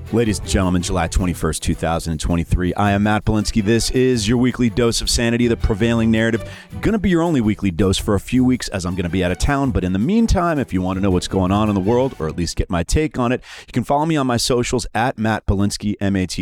Ladies and gentlemen, July 21st, 2023. I am Matt Polinsky. This is your weekly dose of sanity, the prevailing narrative. Gonna be your only weekly dose for a few weeks as I'm gonna be out of town. But in the meantime, if you want to know what's going on in the world, or at least get my take on it, you can follow me on my socials at Matt Polinsky,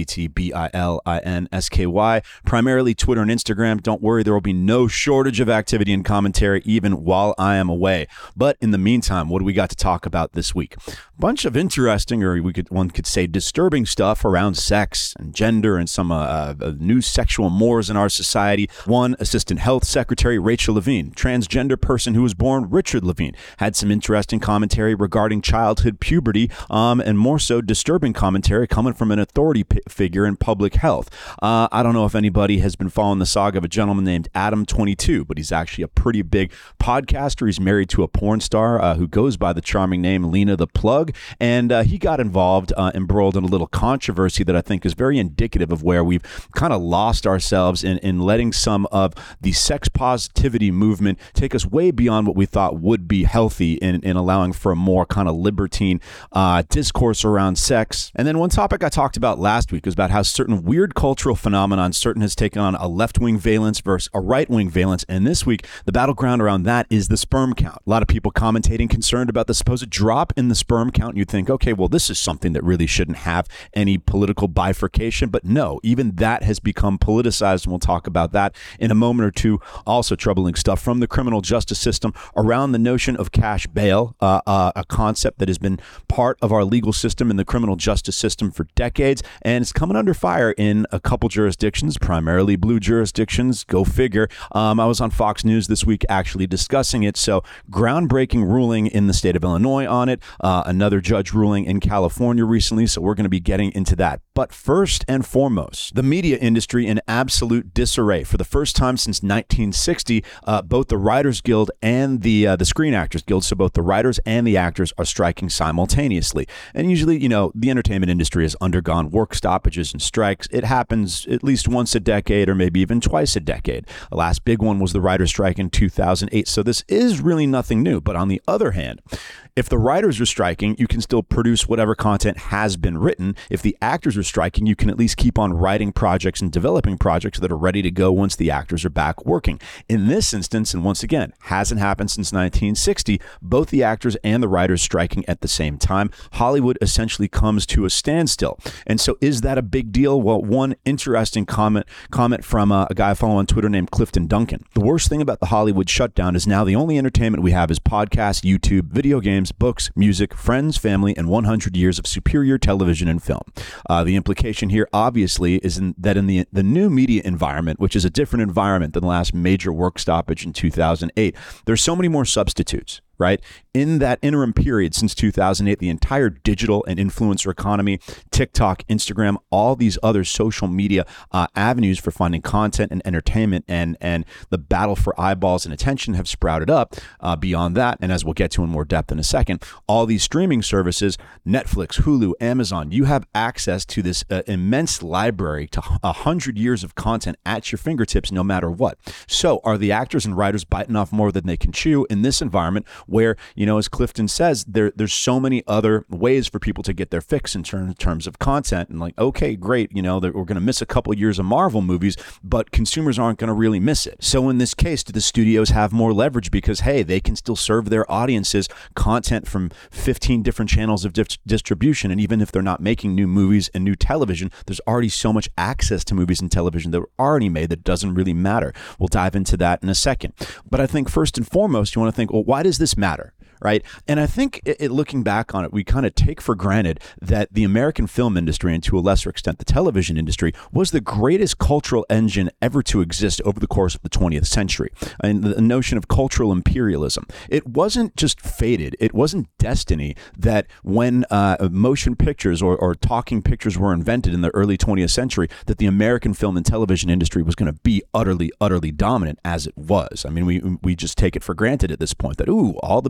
MattBilinsky, primarily Twitter and Instagram. Don't worry, there will be no shortage of activity and commentary even while I am away. But in the meantime, what do we got to talk about this week? A bunch of interesting, or one could say disturbing stuff around sex and gender and some new sexual mores in our society. One, Assistant Health Secretary Rachel Levine, transgender person who was born Richard Levine, had some interesting commentary regarding childhood puberty, and more so disturbing commentary coming from an authority figure in public health. I don't know if anybody has been following the saga of a gentleman named Adam22, but he's actually a pretty big podcaster. He's married to a porn star who goes by the charming name Lena the Plug, and he got involved, embroiled in a little controversy that I think is very indicative of where we've kind of lost ourselves in letting some of the sex positivity movement take us way beyond what we thought would be healthy in allowing for a more kind of libertine discourse around sex. And then one topic I talked about last week was about how certain weird cultural phenomenon certain has taken on a left-wing valence versus a right-wing valence. And this week, the battleground around that is the sperm count. A lot of people commentating concerned about the supposed drop in the sperm count. And you think, okay, well, this is something that really shouldn't have any political bifurcation, but no, even that has become politicized, and we'll talk about that in a moment or two. Also troubling stuff from the criminal justice system around the notion of cash bail, a concept that has been part of our legal system and the criminal justice system for decades, and it's coming under fire in a couple jurisdictions, primarily blue jurisdictions. Go figure. I was on Fox News this week actually discussing it, so groundbreaking ruling in the state of Illinois on it, another judge ruling in California recently, so we're going to be getting into that. But first and foremost, the media industry in absolute disarray. For the first time since 1960, both the Writers Guild and the Screen Actors Guild, so both the writers and the actors, are striking simultaneously. And usually, the entertainment industry has undergone work stoppages and strikes. It happens at least once a decade or maybe even twice a decade. The last big one was the writers' strike in 2008, so this is really nothing new. But on the other hand, if the writers are striking, you can still produce whatever content has been written. If the actors are striking, you can at least keep on writing projects and developing projects that are ready to go once the actors are back working. In this instance, and once again, hasn't happened since 1960, both the actors and the writers striking at the same time, Hollywood essentially comes to a standstill. And so is that a big deal? Well, one interesting comment from a guy I follow on Twitter named Clifton Duncan. The worst thing about the Hollywood shutdown is now the only entertainment we have is podcasts, YouTube, video games, books, music, friends, family, and 100 years of superior television and film. The implication here, obviously, is that in the new media environment, which is a different environment than the last major work stoppage in 2008, there's so many more substitutes. Right? In that interim period since 2008, the entire digital and influencer economy, TikTok, Instagram, all these other social media avenues for finding content and entertainment and the battle for eyeballs and attention have sprouted up beyond that. And as we'll get to in more depth in a second, all these streaming services, Netflix, Hulu, Amazon, you have access to this immense library to 100 years of content at your fingertips no matter what. So are the actors and writers biting off more than they can chew in this environment where, as Clifton says, there's so many other ways for people to get their fix in terms of content, and like, okay, great, we're going to miss a couple of years of Marvel movies, but consumers aren't going to really miss it. So in this case, do the studios have more leverage because, hey, they can still serve their audiences content from 15 different channels of distribution, and even if they're not making new movies and new television, there's already so much access to movies and television that were already made that doesn't really matter. We'll dive into that in a second. But I think first and foremost, you want to think, well, why does this matter? Right. And I think looking back on it, we kind of take for granted that the American film industry, and to a lesser extent the television industry, was the greatest cultural engine ever to exist over the course of the 20th century. And the notion of cultural imperialism, it wasn't just fated. It wasn't destiny that when motion pictures or talking pictures were invented in the early 20th century, that the American film and television industry was going to be utterly dominant as it was. I mean, we just take it for granted at this point that, all the big movies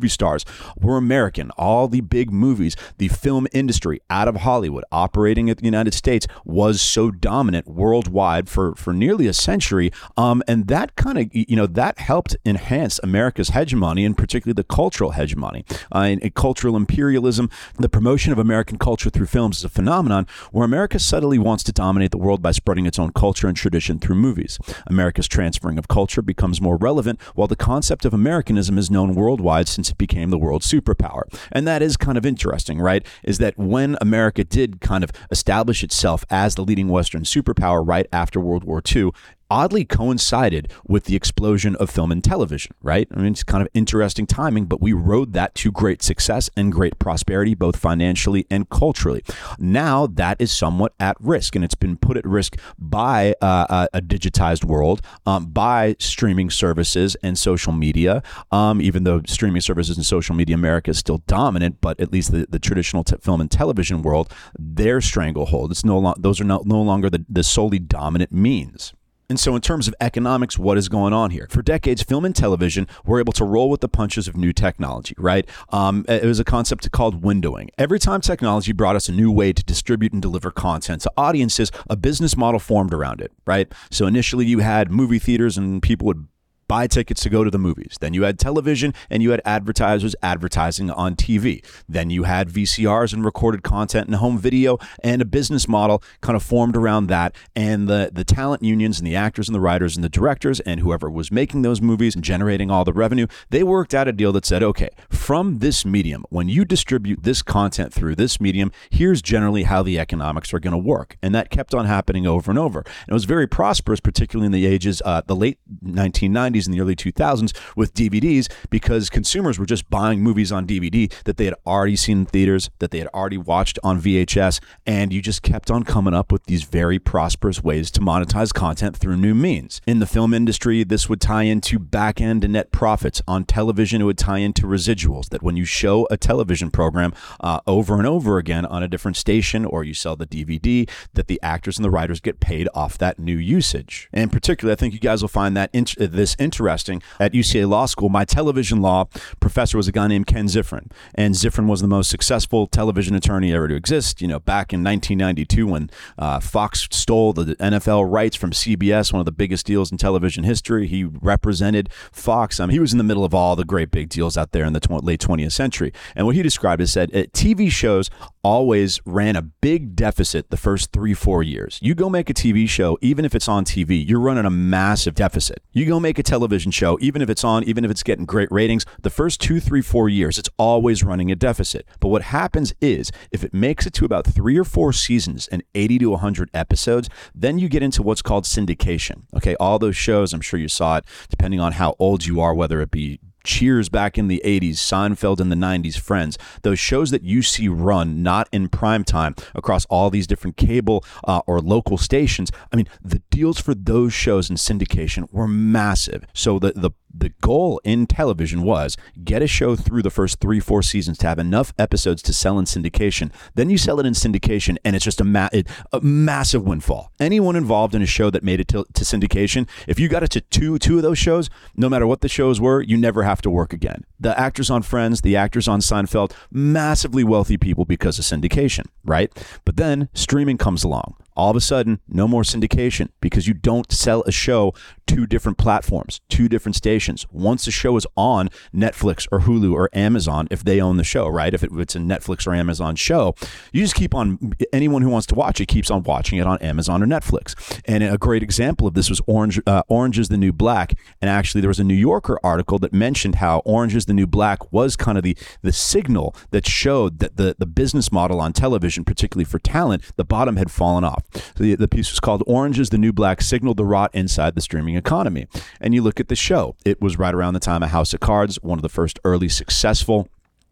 stars were American. All the big movies, the film industry out of Hollywood operating at the United States was so dominant worldwide for nearly a century. And that kind of, that helped enhance America's hegemony, and particularly the cultural hegemony. And cultural imperialism, the promotion of American culture through films is a phenomenon where America subtly wants to dominate the world by spreading its own culture and tradition through movies. America's transferring of culture becomes more relevant, while the concept of Americanism is known worldwide since it became the world superpower. And that is kind of interesting, right? Is that when America did kind of establish itself as the leading Western superpower right after World War II, oddly coincided with the explosion of film and television, right? I mean, it's kind of interesting timing, but we rode that to great success and great prosperity, both financially and culturally. Now that is somewhat at risk, and it's been put at risk by a digitized world, by streaming services and social media, even though streaming services and social media America is still dominant, but at least the traditional film and television world, their stranglehold. It's those are no longer the solely dominant means. And so in terms of economics, what is going on here? For decades, film and television were able to roll with the punches of new technology, right? It was a concept called windowing. Every time technology brought us a new way to distribute and deliver content to audiences, a business model formed around it, right? So initially you had movie theaters and people would buy tickets to go to the movies. Then you had television and you had advertisers advertising on TV. Then you had VCRs and recorded content and home video, and a business model kind of formed around that. And the talent unions and the actors and the writers and the directors and whoever was making those movies and generating all the revenue, they worked out a deal that said, okay, from this medium, when you distribute this content through this medium, here's generally how the economics are going to work. And that kept on happening over and over. And it was very prosperous, particularly in the ages, the late 1990s and the early 2000s with DVDs, because consumers were just buying movies on DVD that they had already seen in theaters, that they had already watched on VHS, and you just kept on coming up with these very prosperous ways to monetize content through new means. In the film industry, this would tie into back-end and net profits. On television, it would tie into residuals, that when you show a television program over and over again on a different station, or you sell the DVD, that the actors and the writers get paid off that new usage. And particularly, I think you guys will find that this interesting. At UCLA Law School, my television law professor was a guy named Ken Ziffrin. And Ziffrin was the most successful television attorney ever to exist. Back in 1992 when Fox stole the NFL rights from CBS, one of the biggest deals in television history. He represented Fox. I mean, he was in the middle of all the great big deals out there in the late 20th century. And what he described is said, TV shows always ran a big deficit the first 3-4 years. You go make a TV show, even if it's on TV, you're running a massive deficit. You go make a television show, even if it's getting great ratings, the first 2, 3, 4 years, it's always running a deficit. But what happens is, if it makes it to about 3 or 4 seasons and 80 to 100 episodes, then you get into what's called syndication. Okay, all those shows, I'm sure you saw it, depending on how old you are, whether it be Cheers back in the 80s, Seinfeld in the 90s, Friends, those shows that you see run not in prime time across all these different cable or local stations. I mean, the deals for those shows in syndication were massive. So the goal in television was get a show through the first 3-4 seasons to have enough episodes to sell in syndication. Then you sell it in syndication, and it's just a massive windfall. Anyone involved in a show that made it to syndication, if you got it to two of those shows, no matter what the shows were, you never have to work again. The actors on Friends, the actors on Seinfeld, massively wealthy people because of syndication, right? But then streaming comes along. All of a sudden, no more syndication, because you don't sell a show 2 different platforms, 2 different stations. Once the show is on Netflix or Hulu or Amazon, if they own the show, right? If it's a Netflix or Amazon show, you just keep on, anyone who wants to watch it keeps on watching it on Amazon or Netflix. And a great example of this was Orange is the New Black. And actually, there was a New Yorker article that mentioned how Orange is the New Black was kind of the signal that showed that the business model on television, particularly for talent, the bottom had fallen off. So the piece was called "Orange is the New Black Signaled the Rot Inside the Streaming Economy." And you look at the show, it was right around the time of House of Cards, one of the first early successful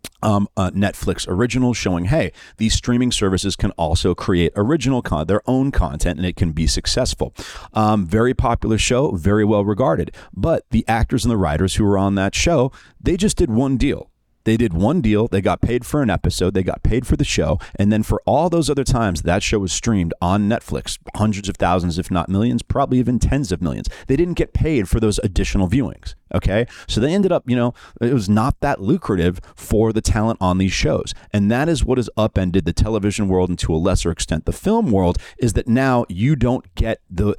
Netflix originals, showing, hey, these streaming services can also create their own content, and it can be successful. Very popular show, very well regarded. But the actors and the writers who were on that show, they just did one deal. They did one deal. They got paid for an episode. They got paid for the show. And then for all those other times that show was streamed on Netflix, hundreds of thousands, if not millions, probably even tens of millions, they didn't get paid for those additional viewings. Okay. So they ended up, it was not that lucrative for the talent on these shows. And that is what has upended the television world, and to a lesser extent, the film world, is that now you don't get the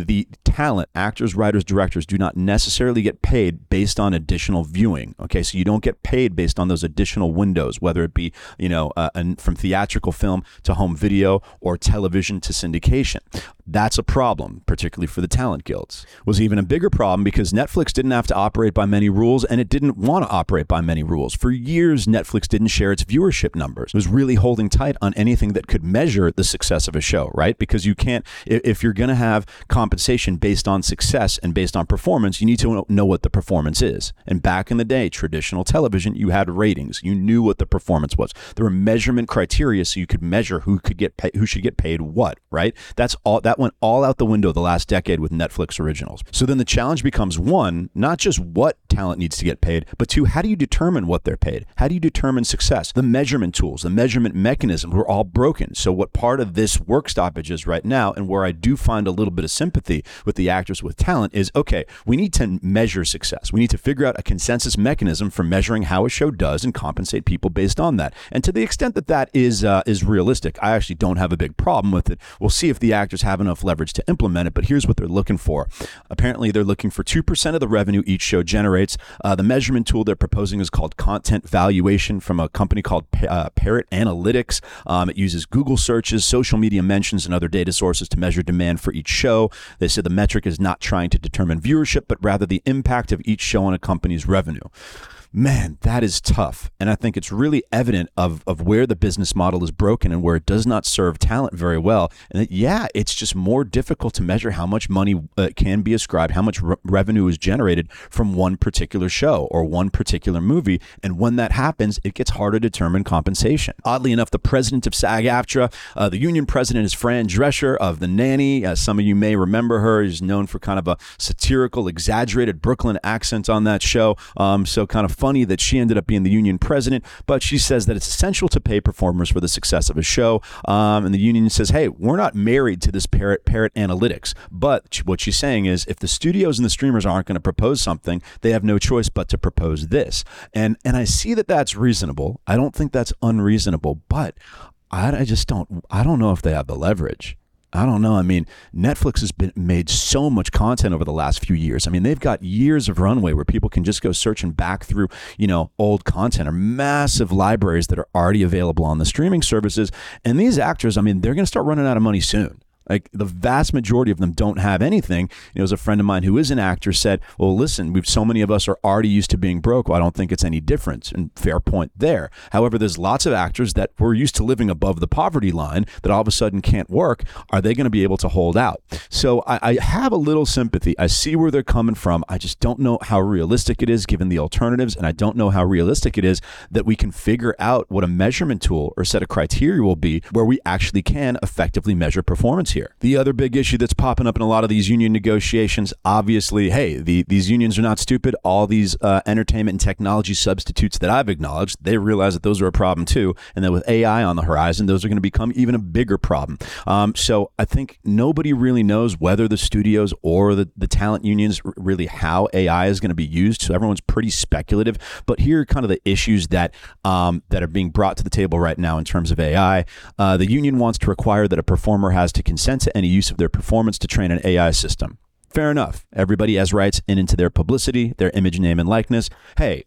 talent. Actors, writers, directors do not necessarily get paid based on additional viewing. Okay. So you don't get paid based on those additional windows, whether it be, from theatrical film to home video or television to syndication. That's a problem, particularly for the talent guilds. It was even a bigger problem because Netflix didn't have to operate by many rules, and it didn't want to operate by many rules. For years, Netflix didn't share its viewership numbers. It was really holding tight on anything that could measure the success of a show, right? Because you can't, if you're going to have compensation based on success and based on performance, you need to know what the performance is. And back in the day, traditional television, you had ratings. You knew what the performance was. There were measurement criteria so you could measure who should get paid what, right? That went all out the window the last decade with Netflix originals. So then the challenge becomes, one, not just what talent needs to get paid, but two, how do you determine what they're paid? How do you determine success? The measurement tools, the measurement mechanisms were all broken. So what part of this work stoppage is right now, and where I do find a little bit of sympathy with the actors with talent, is, okay, we need to measure success. We need to figure out a consensus mechanism for measuring how a show does and compensate people based on that. And to the extent that that is realistic, I actually don't have a big problem with it. We'll see if the actors have enough leverage to implement it, but here's what they're looking for. Apparently, they're looking for 2% of the revenue each show generates. The measurement tool they're proposing is called content valuation from a company called Parrot Analytics. It uses Google searches, social media mentions, and other data sources to measure demand for each show. They said the metric is not trying to determine viewership, but rather the impact of each show on a company's revenue. Man, that is tough. And I think it's really evident of where the business model is broken and where it does not serve talent very well. And that, it's just more difficult to measure how much money can be ascribed, how much revenue is generated from one particular show or one particular movie. And when that happens, it gets harder to determine compensation. Oddly enough, the president of SAG-AFTRA, the union president, is Fran Drescher of The Nanny. Some of you may remember her. She's known for kind of a satirical, exaggerated Brooklyn accent on that show. So kind of funny that she ended up being the union president, but she says that it's essential to pay performers for the success of a show. And the union says, hey, we're not married to this Parrot Analytics. But what she's saying is, if the studios and the streamers aren't going to propose something, they have no choice but to propose this. And I see that that's reasonable. I don't think that's unreasonable, but I don't know if they have the leverage. I don't know. I mean, Netflix has made so much content over the last few years. I mean, they've got years of runway where people can just go searching back through, old content or massive libraries that are already available on the streaming services. And these actors, I mean, they're going to start running out of money soon. Like, the vast majority of them don't have anything. As a friend of mine who is an actor said, well, listen, so many of us are already used to being broke. Well, I don't think it's any different. And fair point there. However, there's lots of actors that were used to living above the poverty line that all of a sudden can't work. Are they going to be able to hold out? So I have a little sympathy. I see where they're coming from. I just don't know how realistic it is given the alternatives. And I don't know how realistic it is that we can figure out what a measurement tool or set of criteria will be where we actually can effectively measure performance here. The other big issue that's popping up in a lot of these union negotiations, obviously, hey, these unions are not stupid. All these entertainment and technology substitutes that I've acknowledged, they realize that those are a problem too. And then with AI on the horizon, those are going to become even a bigger problem. So I think nobody really knows whether the studios or the talent unions really how AI is going to be used. So everyone's pretty speculative. But here are kind of the issues that are being brought to the table right now in terms of AI. The union wants to require that a performer has to consent to any use of their performance to train an AI system. Fair enough. Everybody has rights into their publicity, their image, name, and likeness. Hey,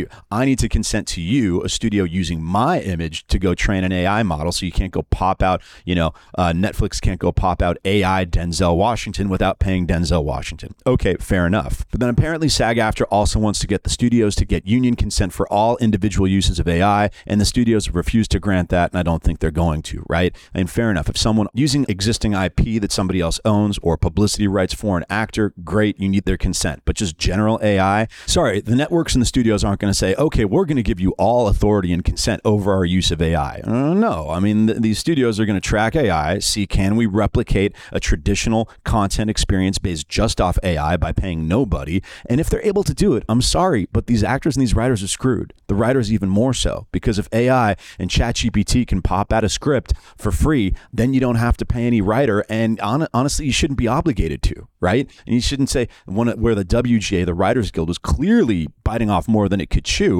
I need to consent to you, a studio, using my image to go train an AI model, so you can't go pop out, Netflix can't go pop out AI Denzel Washington without paying Denzel Washington. Okay, fair enough. But then apparently SAG-AFTRA also wants to get the studios to get union consent for all individual uses of AI, and the studios have refused to grant that, and I don't think they're going to, right? And fair enough. If someone using existing IP that somebody else owns or publicity rights for an actor, great, you need their consent. But just general AI, sorry, the networks and the studios aren't going to say, okay, we're going to give you all authority and consent over our use of AI. No, I mean, these studios are going to track AI, see can we replicate a traditional content experience based just off AI by paying nobody. And if they're able to do it, I'm sorry, but these actors and these writers are screwed. The writers even more so, because if AI and ChatGPT can pop out a script for free, then you don't have to pay any writer. And honestly, you shouldn't be obligated to, right? And you shouldn't say where the WGA, the Writers Guild, was clearly biting off more than it could chew.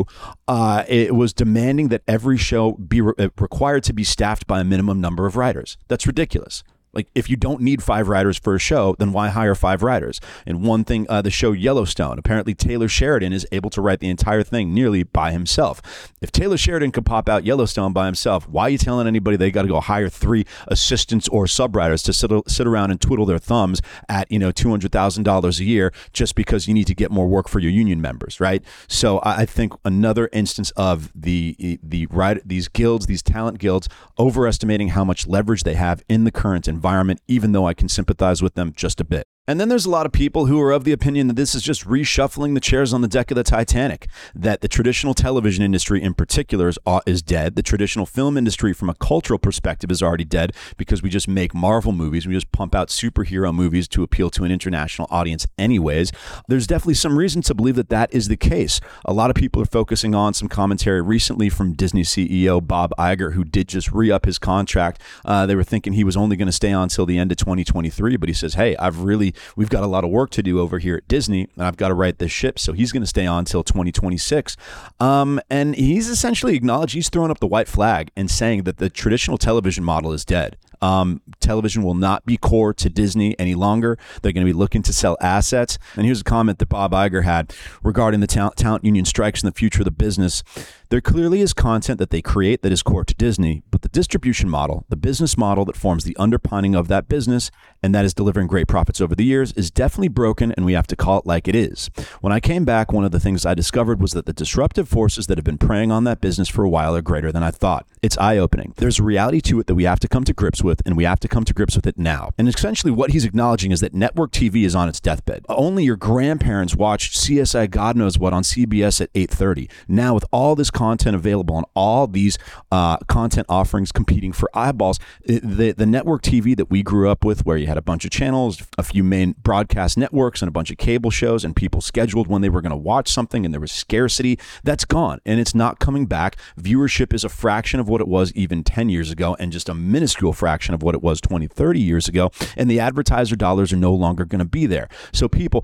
It was demanding that every show be required to be staffed by a minimum number of writers. That's ridiculous. Like, if you don't need 5 writers for a show, then why hire 5 writers? And one thing, the show Yellowstone, apparently Taylor Sheridan is able to write the entire thing nearly by himself. If Taylor Sheridan could pop out Yellowstone by himself, why are you telling anybody they got to go hire 3 assistants or sub-writers to sit around and twiddle their thumbs at, $200,000 a year just because you need to get more work for your union members, right? So I think another instance of these guilds, these talent guilds, overestimating how much leverage they have in the current environment, even though I can sympathize with them just a bit. And then there's a lot of people who are of the opinion that this is just reshuffling the chairs on the deck of the Titanic, that the traditional television industry in particular is dead. The traditional film industry from a cultural perspective is already dead because we just make Marvel movies. We just pump out superhero movies to appeal to an international audience anyways. There's definitely some reason to believe that that is the case. A lot of people are focusing on some commentary recently from Disney CEO Bob Iger, who did just re-up his contract. They were thinking he was only going to stay on until the end of 2023, but he says, hey, we've got a lot of work to do over here at Disney, and I've got to right this ship. So he's going to stay on until 2026. And he's essentially acknowledged, he's throwing up the white flag and saying that the traditional television model is dead. Television will not be core to Disney any longer. They're going to be looking to sell assets. And here's a comment that Bob Iger had regarding the talent union strikes and the future of the business. There clearly is content that they create that is core to Disney, but the distribution model, the business model that forms the underpinning of that business and that is delivering great profits over the years is definitely broken, and we have to call it like it is. When I came back, one of the things I discovered was that the disruptive forces that have been preying on that business for a while are greater than I thought. It's eye-opening. There's a reality to it that we have to come to grips with, and we have to come to grips with it now. And essentially what he's acknowledging is that network TV is on its deathbed. Only your grandparents watched CSI God knows what on CBS at 8:30. Now with all this content available and all these content offerings competing for eyeballs, the network TV that we grew up with, where you had a bunch of channels, a few main broadcast networks, and a bunch of cable shows, and people scheduled when they were going to watch something, and there was scarcity, that's gone, and it's not coming back. Viewership is a fraction of what it was even 10 years ago, and just a minuscule fraction of what it was 20, 30 years ago, and the advertiser dollars are no longer going to be there. So people,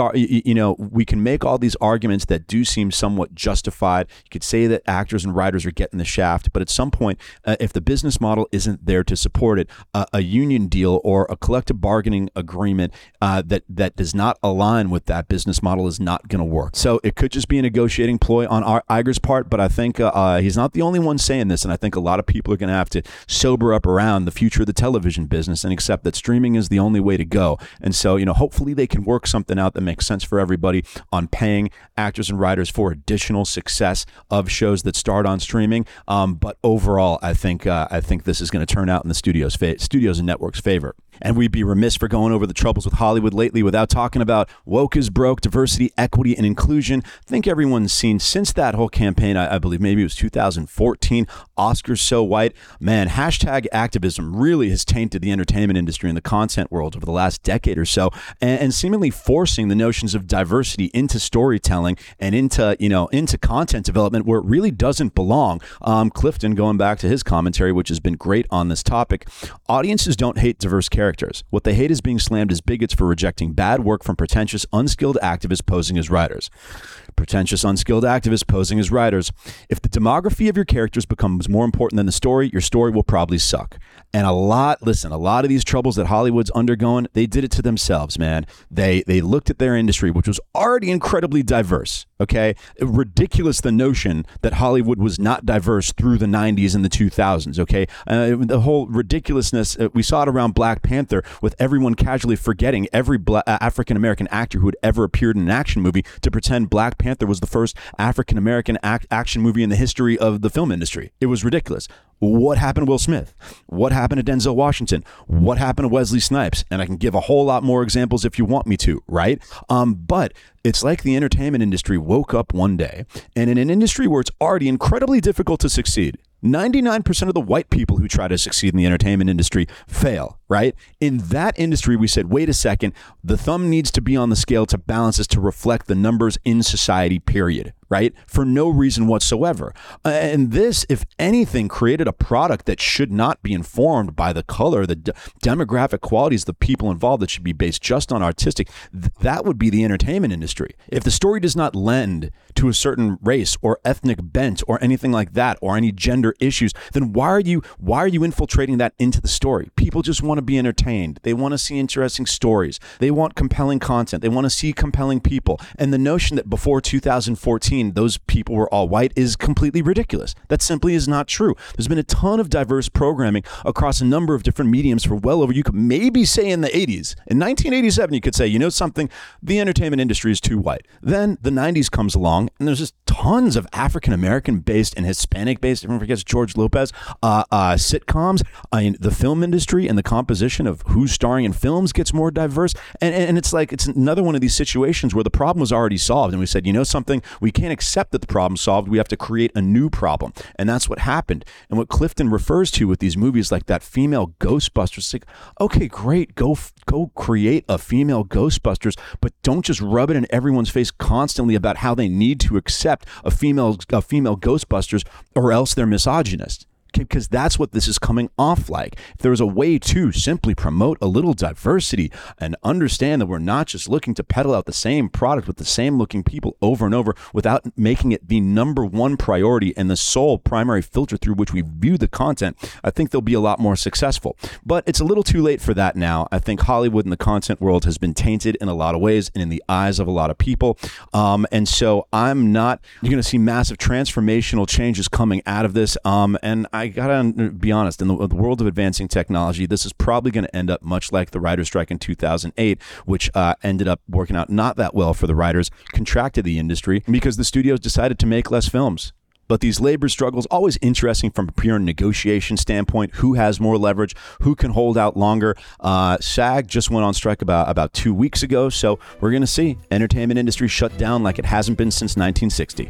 we can make all these arguments that do seem somewhat justified. You could say that actors and writers are getting the shaft, but at some point, if the business model isn't there to support it, a union deal or a collective bargaining agreement that does not align with that business model is not going to work. So it could just be a negotiating ploy on Iger's part, but I think he's not the only one saying this, and I think a lot of people are going to have to sober up around the future of the television business and accept that streaming is the only way to go. And so, hopefully they can work something out that makes sense for everybody on paying actors and writers for additional success of shows that start on streaming. But overall, I think this is going to turn out in the studios and networks' favor. And we'd be remiss for going over the troubles with Hollywood lately without talking about woke is broke, diversity, equity, and inclusion. I think everyone's seen since that whole campaign, I believe maybe it was 2014, Oscars So White. Man, hashtag activism really has tainted the entertainment industry and the content world over the last decade or so, and seemingly forcing the notions of diversity into storytelling and into content development where it really doesn't belong. Clifton, going back to his commentary, which has been great on this topic, audiences don't hate diverse characters. What they hate is being slammed as bigots for rejecting bad work from pretentious, unskilled activists posing as writers. Pretentious, unskilled activists posing as writers. If the demography of your characters becomes more important than the story, your story will probably suck. And a lot of these troubles that Hollywood's undergoing, they did it to themselves, man. They looked at their industry, which was already incredibly diverse, okay? Ridiculous the notion that Hollywood was not diverse through the 90s and the 2000s, okay? The whole ridiculousness, we saw it around Black Panther, with everyone casually forgetting every African-American actor who had ever appeared in an action movie to pretend Black Panther was the first African-American action movie in the history of the film industry. It was ridiculous. What happened to Will Smith? What happened to Denzel Washington? What happened to Wesley Snipes? And I can give a whole lot more examples if you want me to, right? But it's like the entertainment industry woke up one day, and in an industry where it's already incredibly difficult to succeed, 99% of the white people who try to succeed in the entertainment industry fail, right? In that industry, we said, wait a second, the thumb needs to be on the scale to balance this to reflect the numbers in society, period, right? For no reason whatsoever. And this, if anything, created a product that should not be informed by the color, the demographic qualities of the people involved, that should be based just on artistic. That would be the entertainment industry. If the story does not lend to a certain race or ethnic bent or anything like that, or any gender issues, then why are you infiltrating that into the story? People just want to be entertained. They want to see interesting stories. They want compelling content. They want to see compelling people. And the notion that before 2014 those people were all white is completely ridiculous. That simply is not true. There's been a ton of diverse programming across a number of different mediums for well over, you could maybe say in the 80s. In 1987, you could say, you know something, the entertainment industry is too white. Then the 90s comes along, and there's just tons of African-American based and Hispanic based, everyone forgets George Lopez, sitcoms. The film industry and the composition of who's starring in films gets more diverse. And it's like, it's another one of these situations where the problem was already solved. And we said, you know something, we can't accept that the problem's solved. We have to create a new problem. And that's what happened. And what Clifton refers to with these movies like that female Ghostbusters, like, okay, great, go create a female Ghostbusters, but don't just rub it in everyone's face constantly about how they need to accept a female Ghostbusters, or else they're misogynist. Because that's what this is coming off like. If there was a way to simply promote a little diversity and understand that we're not just looking to peddle out the same product with the same looking people over and over without making it the number one priority and the sole primary filter through which we view the content, I think they'll be a lot more successful. But it's a little too late for that now. I think Hollywood and the content world has been tainted in a lot of ways and in the eyes of a lot of people. And so you're going to see massive transformational changes coming out of this. And I gotta be honest, in the world of advancing technology, this is probably going to end up much like the writer's strike in 2008, which ended up working out not that well for the writers, contracted the industry because the studios decided to make less films. But these labor struggles, always interesting from a pure negotiation standpoint. Who has more leverage? Who can hold out longer? SAG just went on strike about 2 weeks ago, so we're going to see entertainment industry shut down like it hasn't been since 1960.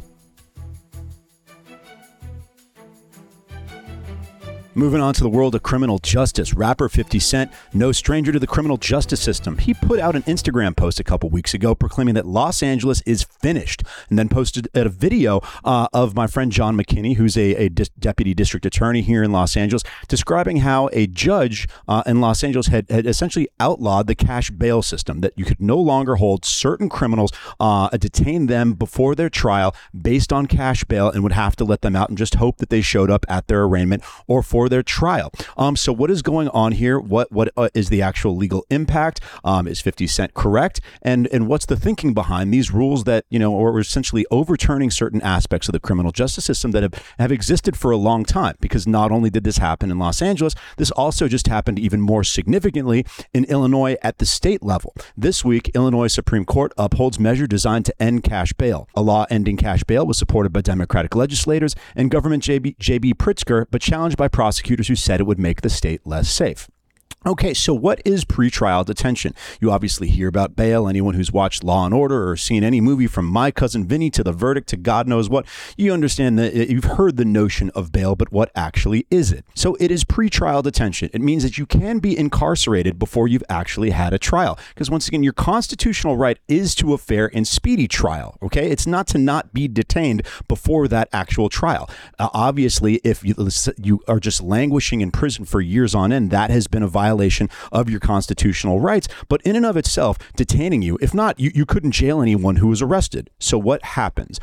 Moving on to the world of criminal justice, rapper 50 Cent, no stranger to the criminal justice system. He put out an Instagram post a couple weeks ago proclaiming that Los Angeles is finished, and then posted a video of my friend John McKinney, who's a deputy district attorney here in Los Angeles, describing how a judge in Los Angeles had essentially outlawed the cash bail system, that you could no longer hold certain criminals, detain them before their trial based on cash bail, and would have to let them out and just hope that they showed up at their arraignment or for their trial. So what is going on here? What is the actual legal impact? Is 50 Cent correct? And what's the thinking behind these rules that, are essentially overturning certain aspects of the criminal justice system that have existed for a long time? Because not only did this happen in Los Angeles, this also just happened even more significantly in Illinois at the state level. This week, Illinois Supreme Court upholds measure designed to end cash bail. A law ending cash bail was supported by Democratic legislators and Governor J.B. Pritzker, but challenged by prosecutors who said it would make the state less safe. Okay, so what is pretrial detention? You obviously hear about bail. Anyone who's watched Law and Order or seen any movie from My Cousin Vinny to The Verdict to God knows what, you understand that you've heard the notion of bail, but what actually is it? So it is pretrial detention. It means that you can be incarcerated before you've actually had a trial. Because once again, your constitutional right is to a fair and speedy trial, okay? It's not to not be detained before that actual trial. Obviously, if you are just languishing in prison for years on end, that has been a violation of your constitutional rights. But in and of itself, detaining you, if not, you couldn't jail anyone who was arrested. So what happens?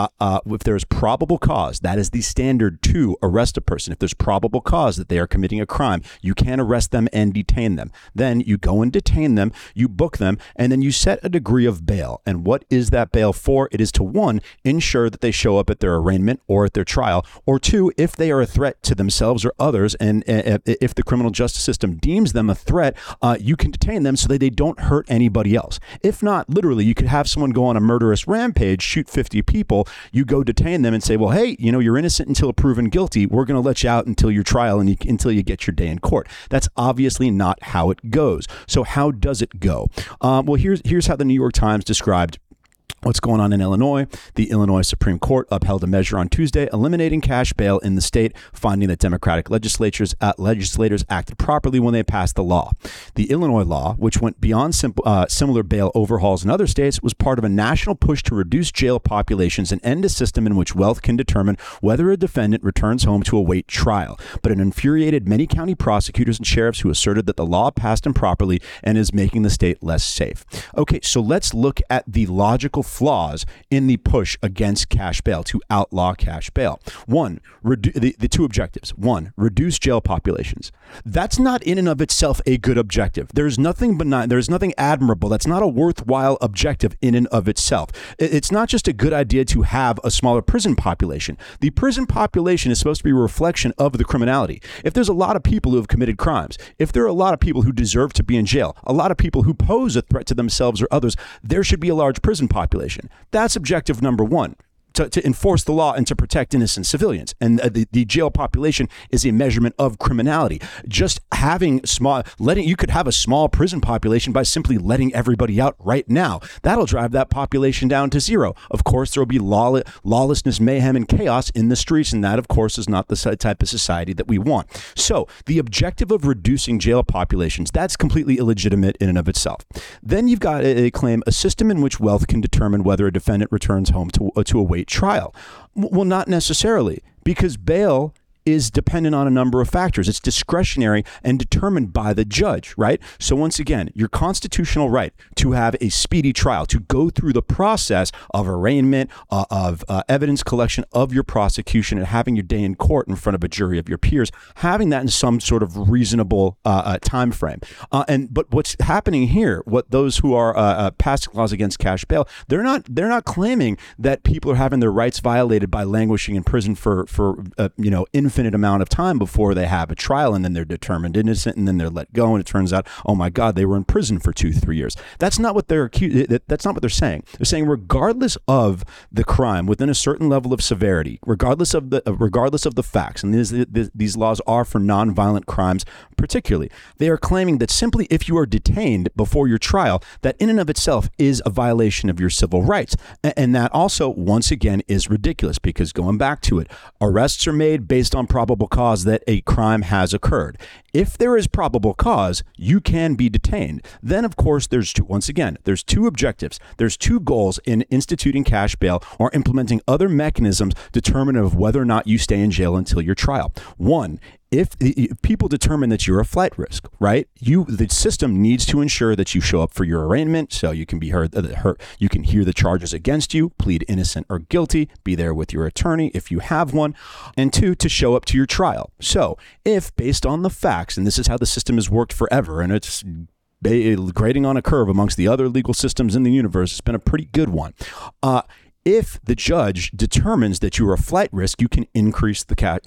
If there's probable cause, that is the standard to arrest a person. If there's probable cause that they are committing a crime, you can arrest them and detain them. Then you go and detain them, you book them, and then you set a degree of bail. And what is that bail for? It is to, one, ensure that they show up at their arraignment or at their trial, or two, if they are a threat to themselves or others, and if the criminal justice system deems deems them a threat, you can detain them so that they don't hurt anybody else. If not, literally, you could have someone go on a murderous rampage, shoot 50 people, you go detain them and say, well, hey, you're innocent until proven guilty. We're going to let you out until your trial and until you get your day in court. That's obviously not how it goes. So how does it go? Well, here's how the New York Times described what's going on in Illinois. The Illinois Supreme Court upheld a measure on Tuesday eliminating cash bail in the state, finding that Democratic legislators acted properly when they passed the law. The Illinois law, which went beyond similar bail overhauls in other states, was part of a national push to reduce jail populations and end a system in which wealth can determine whether a defendant returns home to await trial. But it infuriated many county prosecutors and sheriffs who asserted that the law passed improperly and is making the state less safe. Okay, so let's look at the logical flaws in the push against cash bail, to outlaw cash bail. One, the two objectives. One, reduce jail populations. That's not in and of itself a good objective. There's nothing benign. There's nothing admirable. That's not a worthwhile objective in and of itself. It's not just a good idea to have a smaller prison population. The prison population is supposed to be a reflection of the criminality. If there's a lot of people who have committed crimes, if there are a lot of people who deserve to be in jail, a lot of people who pose a threat to themselves or others, there should be a large prison population. That's objective number one. To enforce the law and to protect innocent civilians. And the jail population is a measurement of criminality. Just having you could have a small prison population by simply letting everybody out right now. That'll drive that population down to zero. Of course, there will be lawlessness, mayhem, and chaos in the streets. And that, of course, is not the type of society that we want. So the objective of reducing jail populations, that's completely illegitimate in and of itself. Then you've got a claim, a system in which wealth can determine whether a defendant returns home to await trial. Well, not necessarily, because bail is dependent on a number of factors. It's discretionary and determined by the judge, right? So once again, your constitutional right to have a speedy trial, to go through the process of arraignment, of evidence collection of your prosecution, and having your day in court in front of a jury of your peers, having that in some sort of reasonable time frame. But what's happening here, what those who are passing laws against cash bail, they're not claiming that people are having their rights violated by languishing in prison for infinite amount of time before they have a trial, and then they're determined innocent, and then they're let go, and it turns out, oh my God, they were in prison for 2-3 years. That's not what they're that's not what they're saying. They're saying regardless of the crime, within a certain level of severity, regardless of the facts, and these laws are for nonviolent crimes particularly, they are claiming that simply if you are detained before your trial, that in and of itself is a violation of your civil rights. And that also, once again, is ridiculous, because going back to it, arrests are made based on probable cause that a crime has occurred. If there is probable cause, you can be detained. Then, of course, there's two objectives. There's two goals in instituting cash bail or implementing other mechanisms determinative of whether or not you stay in jail until your trial. One, if people determine that you're a flight risk, right? The system needs to ensure that you show up for your arraignment, so you can be heard. You can hear the charges against you, plead innocent or guilty, be there with your attorney if you have one, and two, to show up to your trial. So, if based on the facts, and this is how the system has worked forever, and it's grading on a curve amongst the other legal systems in the universe, it's been a pretty good one. If the judge determines that you are a flight risk, you can increase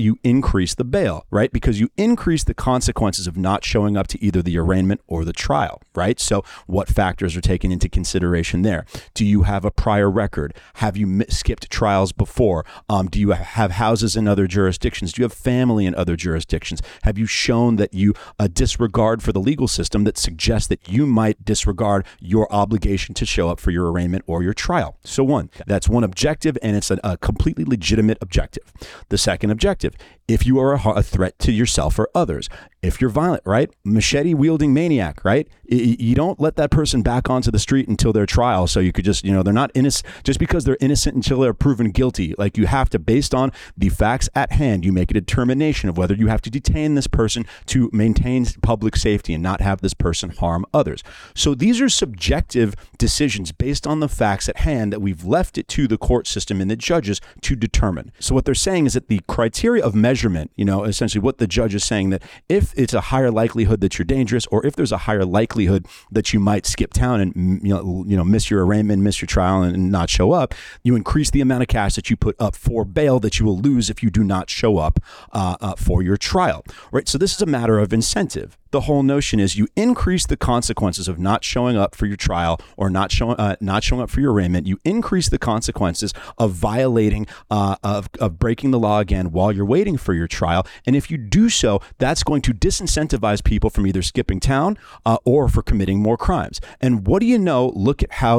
the bail, right? Because you increase the consequences of not showing up to either the arraignment or the trial, right? So what factors are taken into consideration there? Do you have a prior record? Have you skipped trials before? Do you have houses in other jurisdictions? Do you have family in other jurisdictions? Have you shown that you disregard for the legal system that suggests that you might disregard your obligation to show up for your arraignment or your trial? So that's one objective, and it's a completely legitimate objective. The second objective, if you are a threat to yourself or others, if you're violent, right? Machete wielding maniac, right? You don't let that person back onto the street until their trial. So you could just, they're not innocent just because they're innocent until they're proven guilty. Like, you have to, based on the facts at hand, you make a determination of whether you have to detain this person to maintain public safety and not have this person harm others. So these are subjective decisions based on the facts at hand that we've left it to the court system and the judges to determine. So what they're saying is that the criteria of measurement, essentially what the judge is saying, that if it's a higher likelihood that you're dangerous, or if there's a higher likelihood that you might skip town and miss your arraignment, miss your trial, and not show up, you increase the amount of cash that you put up for bail that you will lose if you do not show up for your trial. Right. So this is a matter of incentive. the whole notion is you increase the consequences of not showing up for your trial or not showing up for your arraignment. You increase the consequences of violating, of breaking the law again while you're waiting for your trial. And if you do so, that's going to disincentivize people from either skipping town or for committing more crimes. And what do you know? Look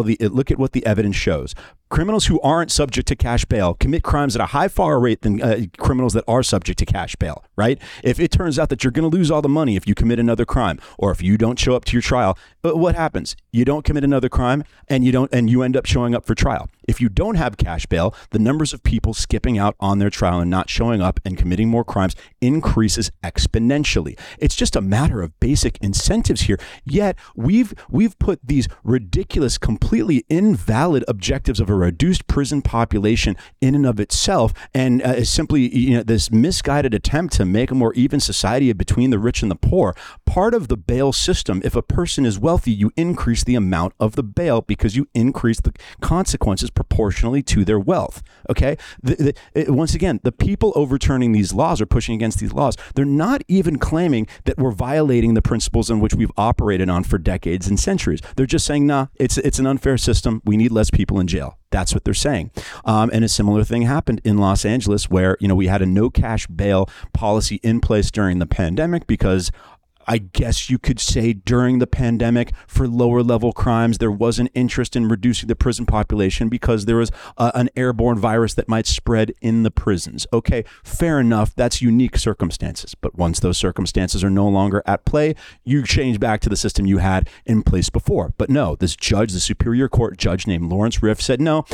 at what the evidence shows. Criminals who aren't subject to cash bail commit crimes at a far rate than criminals that are subject to cash bail, right? If it turns out that you're going to lose all the money if you commit another crime, or if you don't show up to your trial, what happens? You don't commit another crime and you end up showing up for trial. If you don't have cash bail, the numbers of people skipping out on their trial and not showing up and committing more crimes increases exponentially. It's just a matter of basic incentives here. Yet we've put these ridiculous, completely invalid objectives of a reduced prison population in and of itself, and simply this misguided attempt to make a more even society between the rich and the poor. Part of the bail system, if a person is wealthy, you increase the amount of the bail because you increase the consequences proportionally to their wealth. Okay. Once again, the people overturning these laws or pushing against these laws, they're not even claiming that we're violating the principles in which we've operated on for decades and centuries. They're just saying, nah, it's an unfair system. We need less people in jail. That's what they're saying. And a similar thing happened in Los Angeles where, we had a no cash bail policy in place during the pandemic because I guess you could say during the pandemic for lower level crimes, there was an interest in reducing the prison population because there was an airborne virus that might spread in the prisons. Okay, fair enough. That's unique circumstances. But once those circumstances are no longer at play, you change back to the system you had in place before. But no, this judge, the Superior Court judge named Lawrence Riff said no,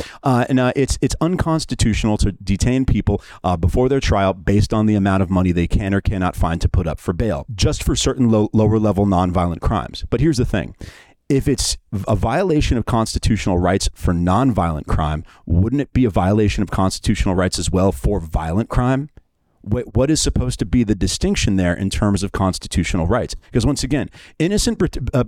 it's unconstitutional to detain people before their trial based on the amount of money they can or cannot find to put up for bail, just for certain lower level nonviolent crimes. But here's the thing. If it's a violation of constitutional rights for nonviolent crime, wouldn't it be a violation of constitutional rights as well for violent crime? What is supposed to be the distinction there in terms of constitutional rights? Because once again, innocent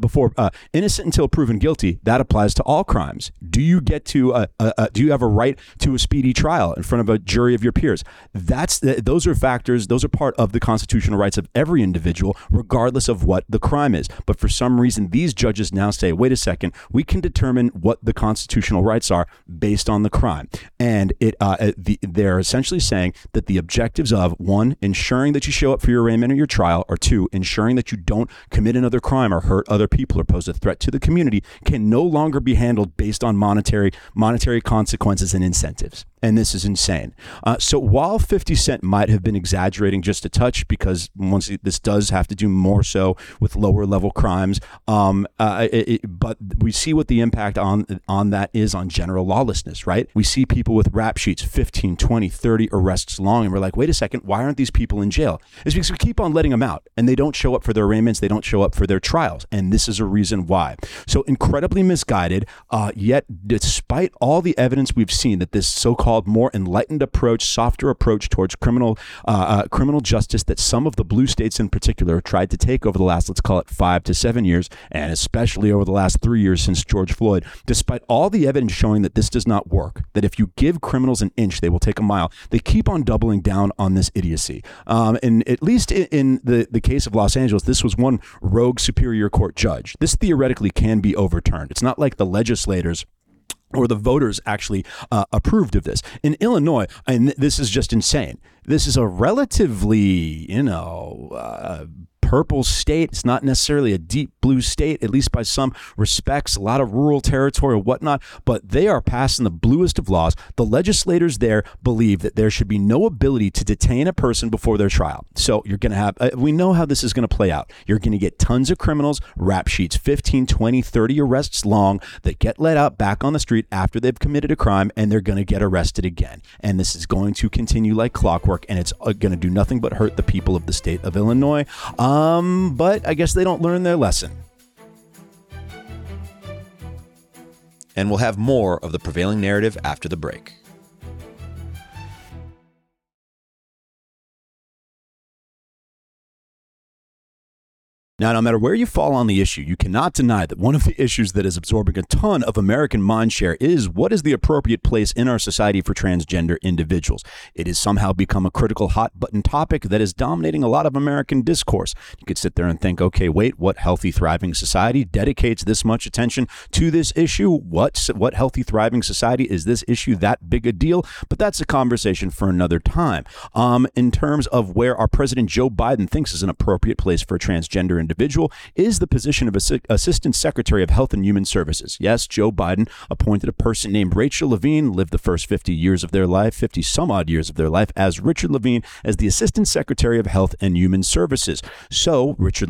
until proven guilty, that applies to all crimes. Do you get to do you have a right to a speedy trial in front of a jury of your peers? Those are factors. Those are part of the constitutional rights of every individual, regardless of what the crime is. But for some reason, these judges now say, wait a second, we can determine what the constitutional rights are based on the crime, and they're essentially saying that the objectives of one, ensuring that you show up for your arraignment or your trial, or two, ensuring that you don't commit another crime or hurt other people or pose a threat to the community can no longer be handled based on monetary consequences and incentives. And this is insane. So while 50 Cent might have been exaggerating just a touch, because this does have to do more so with lower level crimes, but we see what the impact on that is on general lawlessness, right? We see people with rap sheets, 15, 20, 30 arrests long, and we're like, wait a second, why aren't these people in jail? It's because we keep on letting them out, and they don't show up for their arraignments, they don't show up for their trials, and this is a reason why. So incredibly misguided, yet despite all the evidence we've seen that this so-called more enlightened approach, softer approach towards criminal justice that some of the blue states in particular tried to take over the last, let's call it 5 to 7 years, and especially over the last 3 years since George Floyd, despite all the evidence showing that this does not work, that if you give criminals an inch, they will take a mile, they keep on doubling down on this idiocy. And at least in the case of Los Angeles, this was one rogue Superior Court judge. This theoretically can be overturned. It's not like the legislators or the voters actually approved of this. In Illinois, and this is just insane, this is a relatively, purple state. It's not necessarily a deep blue state, at least by some respects, a lot of rural territory or whatnot, but they are passing the bluest of laws. The legislators there believe that there should be no ability to detain a person before their trial. So you're going to have, we know how this is going to play out. You're going to get tons of criminals, rap sheets, 15, 20, 30 arrests long, that get let out back on the street after they've committed a crime, and they're going to get arrested again. And this is going to continue like clockwork, and it's going to do nothing but hurt the people of the state of Illinois. But I guess they don't learn their lesson. And we'll have more of the prevailing narrative after the break. Now, no matter where you fall on the issue, you cannot deny that one of the issues that is absorbing a ton of American mindshare is what is the appropriate place in our society for transgender individuals. It has somehow become a critical hot-button topic that is dominating a lot of American discourse. You could sit there and think, okay, wait, what healthy, thriving society dedicates this much attention to this issue? What healthy, thriving society is this issue that big a deal? But that's a conversation for another time. In terms of where our President Joe Biden thinks is an appropriate place for a transgender individual is the position of Assistant Secretary of Health and Human Services. Yes, Joe Biden appointed a person named Rachel Levine, lived the first 50 some odd years of their life as Richard Levine as the Assistant Secretary of Health and Human Services. So Rachel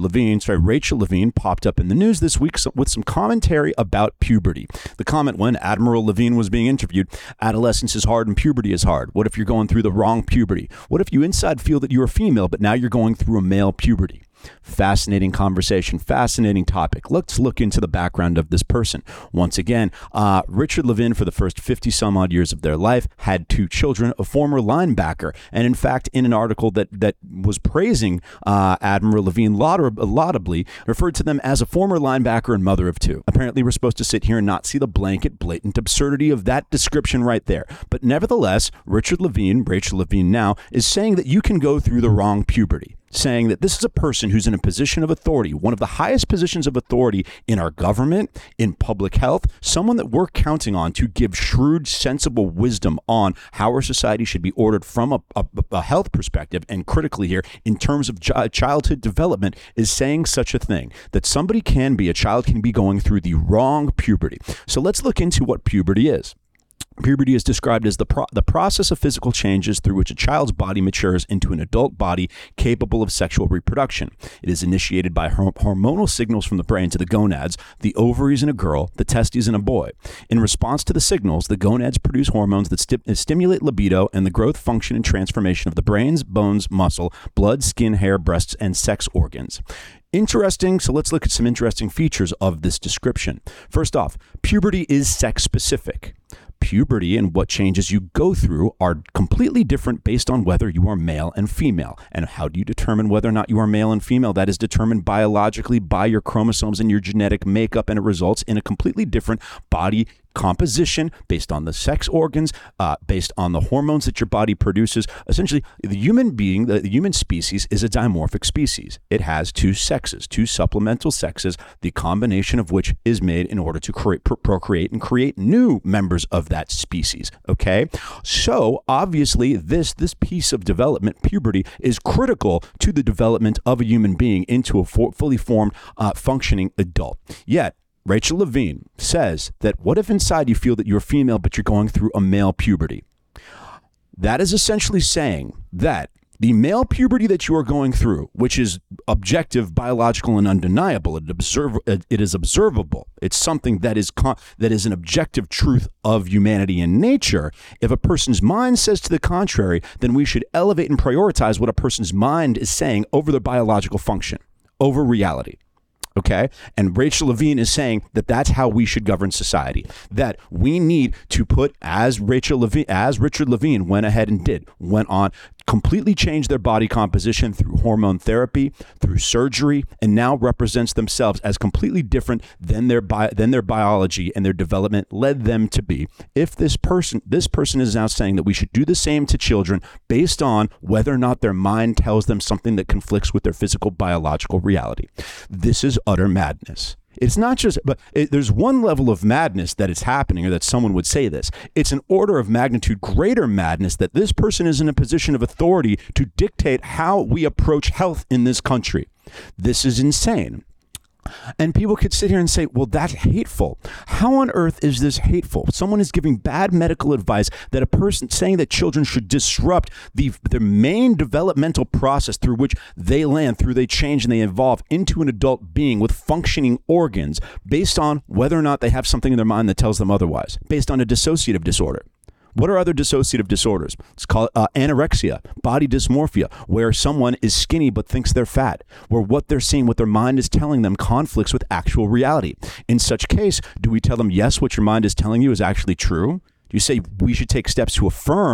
Levine popped up in the news this week with some commentary about puberty. The comment when Admiral Levine was being interviewed, adolescence is hard and puberty is hard. What if you're going through the wrong puberty? What if you inside feel that you're a female, but now you're going through a male puberty? Fascinating conversation, fascinating topic. Let's look into the background of this person. Once again, Richard Levine, for the first 50 some odd years of their life, had 2 children, a former linebacker. And in fact, in an article that was praising Admiral Levine laudably, referred to them as a former linebacker and mother of 2. Apparently, we're supposed to sit here and not see the blatant absurdity of that description right there. But nevertheless, Rachel Levine now, is saying that you can go through the wrong puberty, saying that this is a person who's in a position of authority, one of the highest positions of authority in our government, in public health, someone that we're counting on to give shrewd, sensible wisdom on how our society should be ordered from a health perspective, and critically here, in terms of childhood development, is saying such a thing, that a child can be going through the wrong puberty. So let's look into what puberty is. Puberty is described as the process of physical changes through which a child's body matures into an adult body capable of sexual reproduction. It is initiated by hormonal signals from the brain to the gonads, the ovaries in a girl, the testes in a boy. In response to the signals, the gonads produce hormones that stimulate libido and the growth, function, and transformation of the brains, bones, muscle, blood, skin, hair, breasts, and sex organs. Interesting. So let's look at some interesting features of this description. First off, puberty is sex specific. Puberty and what changes you go through are completely different based on whether you are male and female. And how do you determine whether or not you are male and female? That is determined biologically by your chromosomes and your genetic makeup, and it results in a completely different body composition based on the sex organs, based on the hormones that your body produces. Essentially, the human species is a dimorphic species. It has 2 sexes, 2 supplemental sexes, the combination of which is made in order to procreate and create new members of that species. Okay? So, obviously, this piece of development, puberty, is critical to the development of a human being into a fully formed, functioning adult. Yet, Rachel Levine says that what if inside you feel that you're female, but you're going through a male puberty? That is essentially saying that the male puberty that you are going through, which is objective, biological, and undeniable, it is observable. It's something that is an objective truth of humanity and nature. If a person's mind says to the contrary, then we should elevate and prioritize what a person's mind is saying over their biological function, over reality. Okay. And Rachel Levine is saying that that's how we should govern society, that we need to put, as Richard Levine went on, completely changed their body composition through hormone therapy, through surgery, and now represents themselves as completely different than their biology and their development led them to be. If this person is now saying that we should do the same to children based on whether or not their mind tells them something that conflicts with their physical biological reality. This is utter madness. It's not just, but there's one level of madness that is happening, or that someone would say this. It's an order of magnitude greater madness that this person is in a position of authority to dictate how we approach health in this country. This is insane. And people could sit here and say, well, that's hateful. How on earth is this hateful? Someone is giving bad medical advice that a person saying that children should disrupt the main developmental process through which they change and they evolve into an adult being with functioning organs based on whether or not they have something in their mind that tells them otherwise, based on a dissociative disorder. What are other dissociative disorders? It's called anorexia, body dysmorphia, where someone is skinny but thinks they're fat, where what they're seeing, what their mind is telling them conflicts with actual reality. In such case, do we tell them, yes, what your mind is telling you is actually true? Do you say we should take steps to affirm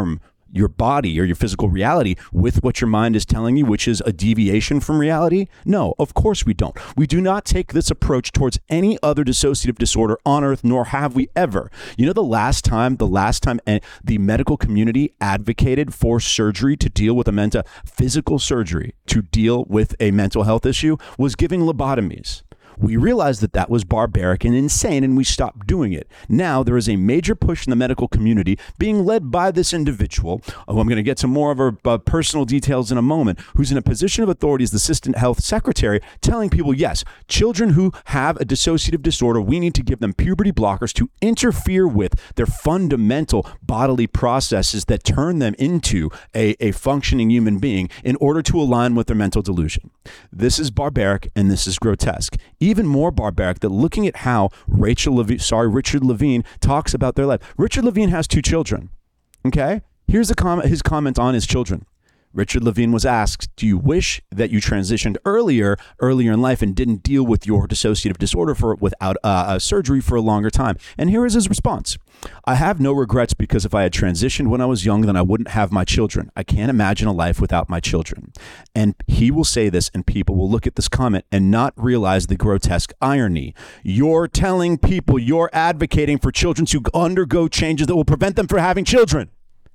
your body or your physical reality with what your mind is telling you, which is a deviation from reality? No, of course we don't. We do not take this approach towards any other dissociative disorder on earth, nor have we ever. You know, the last time the medical community advocated for surgery to deal with physical surgery to deal with a mental health issue was giving lobotomies. We realized that was barbaric and insane, and we stopped doing it. Now there is a major push in the medical community being led by this individual, who I'm going to get to more of her personal details in a moment, who's in a position of authority as the assistant health secretary, telling people, yes, children who have a dissociative disorder, we need to give them puberty blockers to interfere with their fundamental bodily processes that turn them into a functioning human being in order to align with their mental delusion. This is barbaric and this is grotesque. Even more barbaric that looking at how Richard Levine talks about their life. Richard Levine has 2 children. Okay? Here's his comment on his children. Richard Levine was asked, do you wish that you transitioned earlier in life and didn't deal with your dissociative disorder without surgery for a longer time? And here is his response. I have no regrets because if I had transitioned when I was young, then I wouldn't have my children. I can't imagine a life without my children. And he will say this, and people will look at this comment and not realize the grotesque irony. You're telling people you're advocating for children to undergo changes that will prevent them from having children.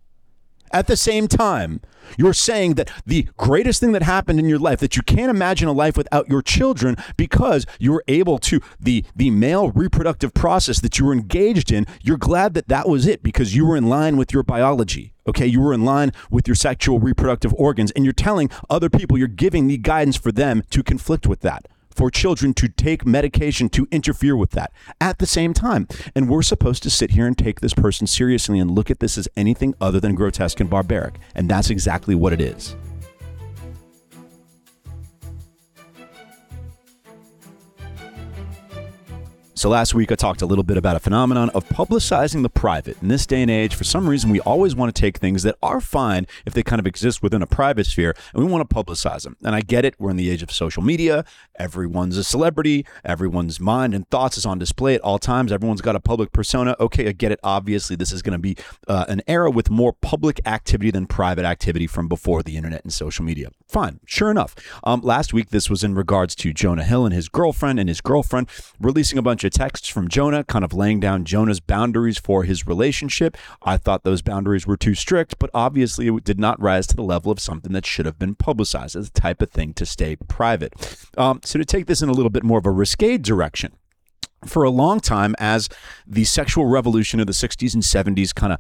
At the same time, you're saying that the greatest thing that happened in your life, that you can't imagine a life without your children because you were able to, the male reproductive process that you were engaged in, you're glad that was it because you were in line with your biology. Okay, you were in line with your sexual reproductive organs, and you're telling other people, you're giving the guidance for them to conflict with that, for children to take medication to interfere with that at the same time. And we're supposed to sit here and take this person seriously and look at this as anything other than grotesque and barbaric. And that's exactly what it is. So last week, I talked a little bit about a phenomenon of publicizing the private. In this day and age, for some reason, we always want to take things that are fine if they kind of exist within a private sphere, and we want to publicize them. And I get it. We're in the age of social media. Everyone's a celebrity. Everyone's mind and thoughts is on display at all times. Everyone's got a public persona. Okay, I get it. Obviously, this is going to be an era with more public activity than private activity from before the internet and social media. Fine. Sure enough. Last week, this was in regards to Jonah Hill and his girlfriend releasing a bunch of texts from Jonah, kind of laying down Jonah's boundaries for his relationship. I thought those boundaries were too strict, but obviously it did not rise to the level of something that should have been publicized as the type of thing to stay private. So to take this in a little bit more of a risque direction, for a long time, as the sexual revolution of the 60s and 70s kind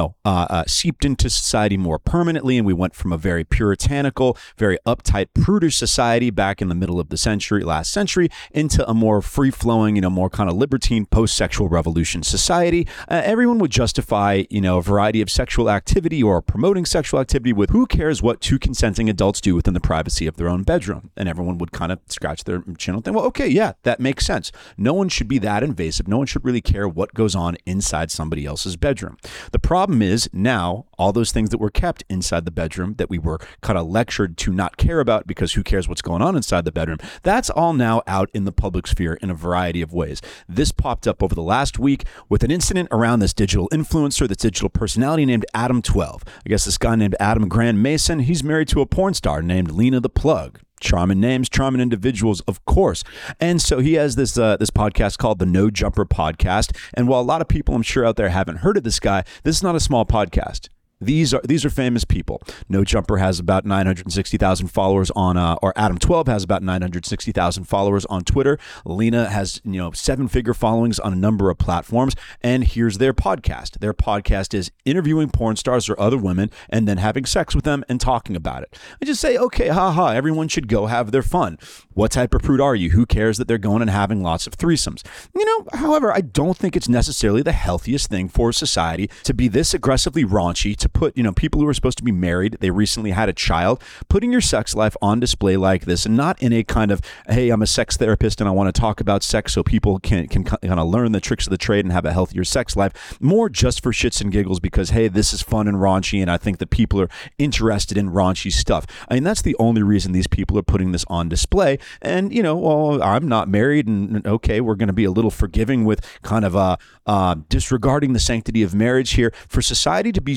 of, seeped into society more permanently, and we went from a very puritanical, very uptight, prudish society back in the middle of the last century, into a more free-flowing, more kind of libertine post-sexual revolution society. Everyone would justify, a variety of sexual activity or promoting sexual activity with who cares what 2 consenting adults do within the privacy of their own bedroom. And everyone would kind of scratch their chin and think, well, okay, yeah, that makes sense. No one should be that invasive. No one should really care what goes on inside somebody else's bedroom. The problem is now all those things that were kept inside the bedroom that we were kind of lectured to not care about because who cares what's going on inside the bedroom, that's all now out in the public sphere in a variety of ways. This popped up over the last week with an incident around this digital influencer, this digital personality named Adam 12. I guess this guy named Adam Grand Mason, he's married to a porn star named Lena the Plug. Charming names, charming individuals, of course. And so he has this podcast called the No Jumper Podcast. And while a lot of people I'm sure out there haven't heard of this guy, this is not a small podcast. These are famous people. No Jumper has about 960,000 followers on, or Adam 12 has about 960,000 followers on Twitter. Lena has, 7-figure followings on a number of platforms. And here's their podcast. Their podcast is interviewing porn stars or other women and then having sex with them and talking about it. I just say, okay, haha, everyone should go have their fun. What type of prude are you? Who cares that they're going and having lots of threesomes? However, I don't think it's necessarily the healthiest thing for society to be this aggressively raunchy, to put, people who are supposed to be married, they recently had a child, putting your sex life on display like this, and not in a kind of, hey, I'm a sex therapist and I want to talk about sex so people can kind of learn the tricks of the trade and have a healthier sex life, more just for shits and giggles because, hey, this is fun and raunchy and I think that people are interested in raunchy stuff. I mean, that's the only reason these people are putting this on display. And, well, I'm not married and okay, we're going to be a little forgiving with kind of disregarding the sanctity of marriage here. For society to be so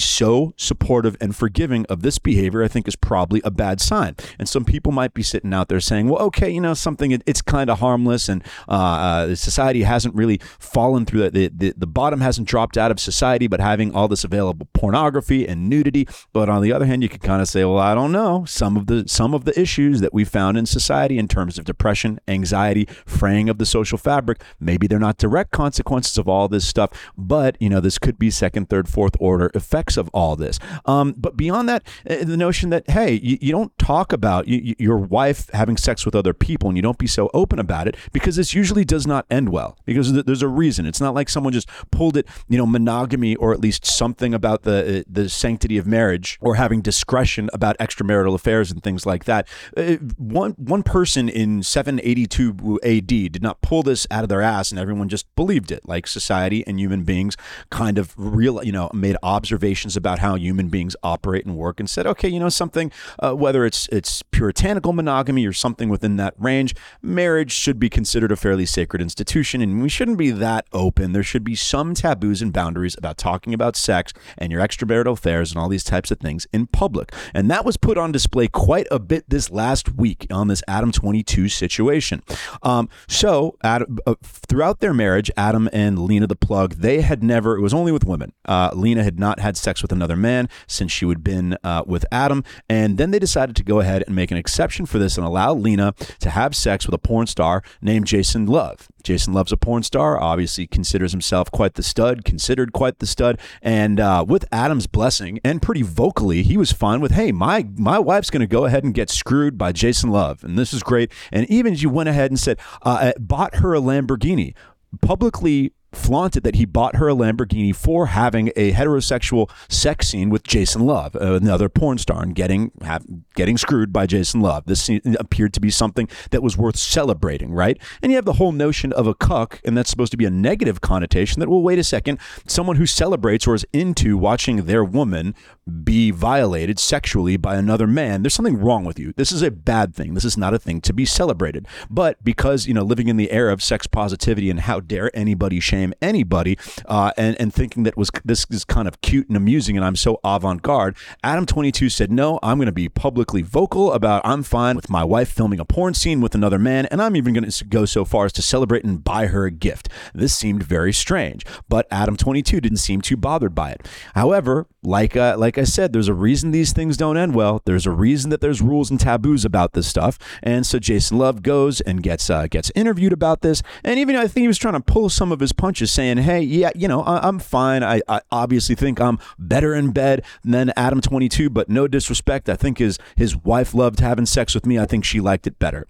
so supportive and forgiving of this behavior, I think, is probably a bad sign. And some people might be sitting out there saying, well, okay, it's kind of harmless, and society hasn't really fallen through the bottom hasn't dropped out of society, but having all this available pornography and nudity. But on the other hand, you could kind of say, well, I don't know, some of the issues that we found in society in terms of depression, anxiety, fraying of the social fabric, maybe they're not direct consequences of all this stuff, but this could be second, third, fourth order effects of all this. But beyond that, the notion that, hey, you don't talk about your wife having sex with other people, and you don't be so open about it, because this usually does not end well, because there's a reason. It's not like someone just pulled it, monogamy, or at least something about the sanctity of marriage, or having discretion about extramarital affairs and things like that. One person in 782 AD did not pull this out of their ass and everyone just believed it. Like, society and human beings kind of made observations about how human beings operate and work, and said, okay, something, whether it's puritanical monogamy or something within that range, marriage should be considered a fairly sacred institution, and we shouldn't be that open. There should be some taboos and boundaries about talking about sex and your extramarital affairs and all these types of things in public. And that was put on display quite a bit this last week on this Adam 22 situation. Throughout their marriage, Adam and Lena the Plug, it was only with women. Lena had not had sex with another man since she had been with Adam. And then they decided to go ahead and make an exception for this and allow Lena to have sex with a porn star named Jason Love. Jason Love's a porn star, obviously considers himself considered quite the stud. And with Adam's blessing, and pretty vocally, he was fine with, hey, my wife's going to go ahead and get screwed by Jason Love. And this is great. And even you went ahead and said, bought her a Lamborghini, publicly flaunted that he bought her a Lamborghini for having a heterosexual sex scene with Jason Love, another porn star, and getting screwed by Jason Love. This appeared to be something that was worth celebrating, right? And you have the whole notion of a cuck, and that's supposed to be a negative connotation that, well, wait a second, someone who celebrates or is into watching their woman be violated sexually by another man. There's something wrong with you. This is a bad thing. This is not a thing to be celebrated. But because, living in the era of sex positivity and how dare anybody shame anybody, and thinking that this is kind of cute and amusing and I'm so avant-garde, Adam 22 said, no, I'm going to be publicly vocal about I'm fine with my wife filming a porn scene with another man, and I'm even going to go so far as to celebrate and buy her a gift. This seemed very strange, but Adam 22 didn't seem too bothered by it. However, like I said, there's a reason these things don't end well. There's a reason that there's rules and taboos about this stuff. And so Jason Love goes and gets interviewed about this, and even I think he was trying to pull some of his punches, saying, hey, yeah, I'm fine. I obviously think I'm better in bed than Adam 22, but no disrespect. I think his wife loved having sex with me. I think she liked it better.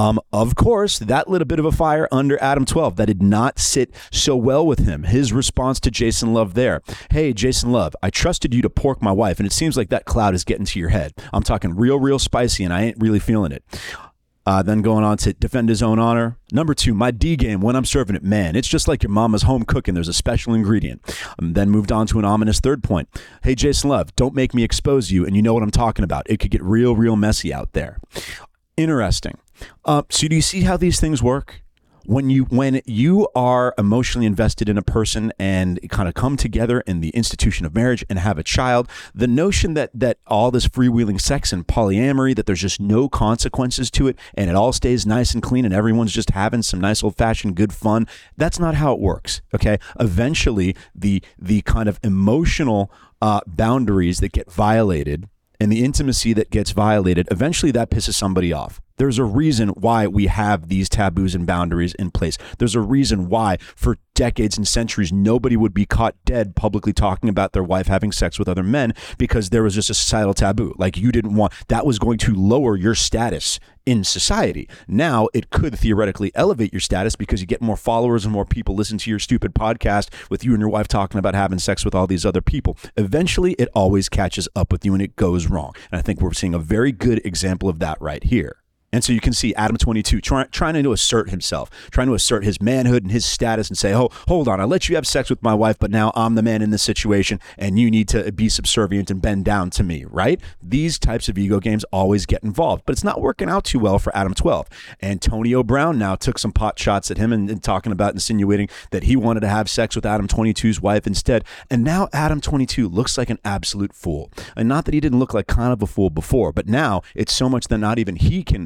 Of course, that lit a bit of a fire under Adam 12. That did not sit so well with him. His response to Jason Love there, hey, Jason Love, I trusted you to pork my wife, and it seems like that cloud is getting to your head. I'm talking real spicy, and I ain't really feeling it. Then going on to defend his own honor. Number 2, my D game when I'm serving it, man, it's just like your mama's home cooking. There's a special ingredient. Then moved on to an ominous third point. Hey, Jason Love, don't make me expose you, and you know what I'm talking about. It could get real messy out there. Interesting. So do you see how these things work? When you are emotionally invested in a person and kind of come together in the institution of marriage and have a child, the notion that all this freewheeling sex and polyamory, that there's just no consequences to it and it all stays nice and clean and everyone's just having some nice old-fashioned good fun, that's not how it works, okay? Eventually, the kind of emotional boundaries that get violated and the intimacy that gets violated, eventually that pisses somebody off. There's a reason why we have these taboos and boundaries in place. There's a reason why for decades and centuries nobody would be caught dead publicly talking about their wife having sex with other men, because there was just a societal taboo. Like, you didn't want, that was going to lower your status in society. Now it could theoretically elevate your status because you get more followers and more people listen to your stupid podcast with you and your wife talking about having sex with all these other people. Eventually it always catches up with you and it goes wrong. And I think we're seeing a very good example of that right here. And so you can see Adam 22 trying to assert himself, trying to assert his manhood and his status and say, oh, hold on, I let you have sex with my wife, but now I'm the man in this situation and you need to be subservient and bend down to me, right? These types of ego games always get involved, but it's not working out too well for Adam 12. Antonio Brown now took some pot shots at him and talking about insinuating that he wanted to have sex with Adam 22's wife instead. And now Adam 22 looks like an absolute fool. And not that he didn't look like kind of a fool before, but now it's so much that not even he can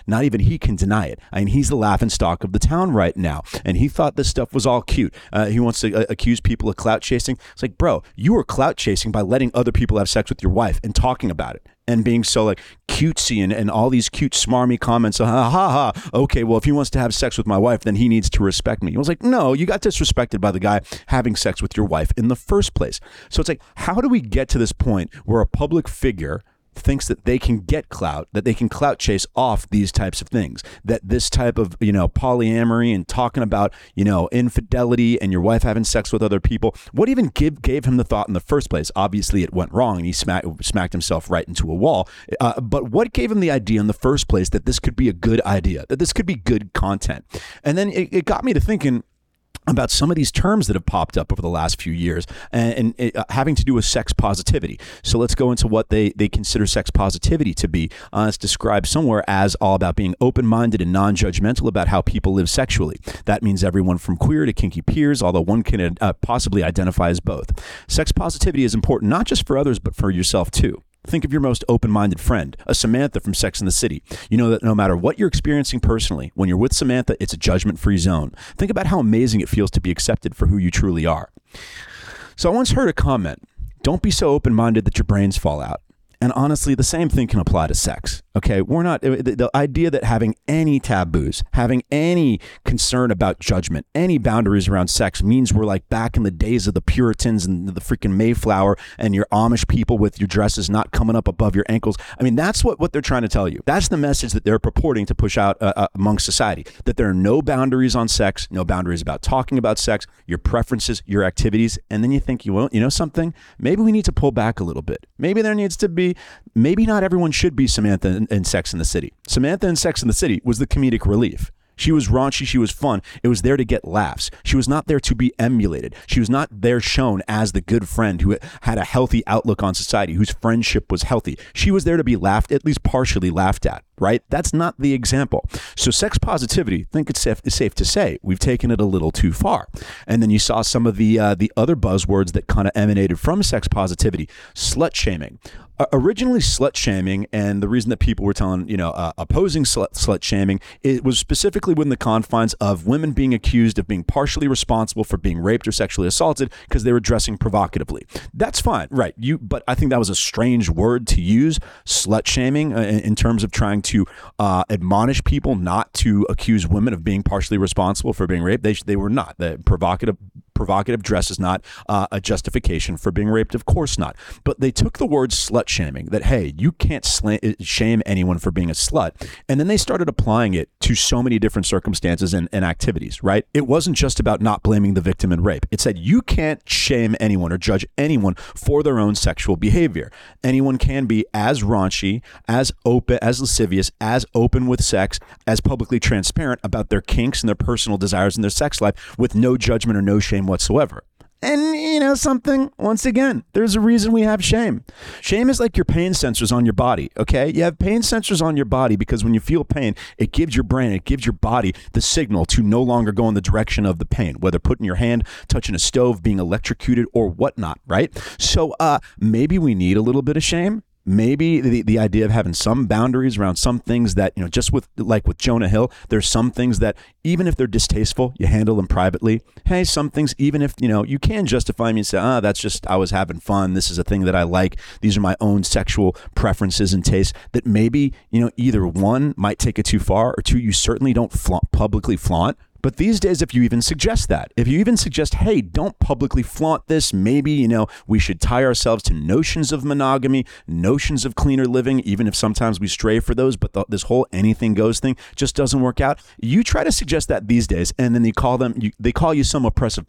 deny it. I mean, he's the laughingstock of the town right now, and he thought this stuff was all cute. He wants to accuse people of clout chasing. It's like, bro, you were clout chasing by letting other people have sex with your wife and talking about it and being so like cutesy and all these cute smarmy comments. Okay, well, if he wants to have sex with my wife, then he needs to respect me. I was like, no, you got disrespected by the guy having sex with your wife in the first place. So it's like, how do we get to this point where a public figure thinks that they can get clout, that they can clout chase off these types of things, that this type of, polyamory and talking about, infidelity and your wife having sex with other people, what even gave him the thought in the first place? Obviously it went wrong and he smacked himself right into a wall. But what gave him the idea in the first place that this could be a good idea, that this could be good content? And then it got me to thinking about some of these terms that have popped up over the last few years and having to do with sex positivity. So let's go into what they consider sex positivity to be. It's described somewhere as all about being open-minded and non-judgmental about how people live sexually. That means everyone from queer to kinky peers, although one can possibly identify as both. Sex positivity is important not just for others, but for yourself too. Think of your most open-minded friend, a Samantha from Sex and the City. You know that no matter what you're experiencing personally, when you're with Samantha, it's a judgment-free zone. Think about how amazing it feels to be accepted for who you truly are. So I once heard a comment, don't be so open-minded that your brains fall out. And honestly, the same thing can apply to sex. Okay, we're not, the idea that having any taboos, having any concern about judgment, any boundaries around sex means we're like back in the days of the Puritans and the freaking Mayflower and your Amish people with your dresses not coming up above your ankles. I mean, that's what they're trying to tell you. That's the message that they're purporting to push out amongst society, that there are no boundaries on sex, no boundaries about talking about sex, your preferences, your activities. And then you think, you know something? Maybe we need to pull back a little bit. Maybe there needs to be, maybe not everyone should be Samantha in Sex and the City. Samantha in Sex and the City was the comedic relief. She was raunchy. She was fun. It was there to get laughs. She was not there to be emulated. She was not there shown as the good friend who had a healthy outlook on society, whose friendship was healthy. She was there to be laughed, at least partially laughed at, right? That's not the example. So sex positivity, I think it's safe to say, we've taken it a little too far. And then you saw some of the other buzzwords that kind of emanated from sex positivity. Slut shaming. Originally, slut shaming, and the reason that people were opposing slut shaming, it was specifically within the confines of women being accused of being partially responsible for being raped or sexually assaulted because they were dressing provocatively. That's fine, right? But I think that was a strange word to use, slut shaming, in terms of trying to admonish people not to accuse women of being partially responsible for being raped. They were not. The provocative dress is not a justification for being raped. Of course not. But they took the word slut shaming, that, hey, you can't shame anyone for being a slut. And then they started applying it to so many different circumstances and activities, right? It wasn't just about not blaming the victim in rape. It said you can't shame anyone or judge anyone for their own sexual behavior. Anyone can be as raunchy, as open, as lascivious, as open with sex, as publicly transparent about their kinks and their personal desires and their sex life with no judgment or no shame whatsoever. And you know something? Once again, there's a reason we have shame. Shame is like your pain sensors on your body, okay? You have pain sensors on your body because when you feel pain, it gives your brain, it gives your body the signal to no longer go in the direction of the pain, whether putting your hand, touching a stove, being electrocuted, or whatnot, right? So maybe we need a little bit of shame. Maybe the idea of having some boundaries around some things that, just with Jonah Hill, there's some things that even if they're distasteful, you handle them privately. Hey, some things, even if, you can justify me and say, that's just, I was having fun. This is a thing that I like. These are my own sexual preferences and tastes, that maybe, either one might take it too far, or two, you certainly don't publicly flaunt. But these days, if you even suggest that, if you even suggest, hey, don't publicly flaunt this, maybe, we should tie ourselves to notions of monogamy, notions of cleaner living, even if sometimes we stray for those, but this whole anything goes thing just doesn't work out. You try to suggest that these days, and then they call you some oppressive prude.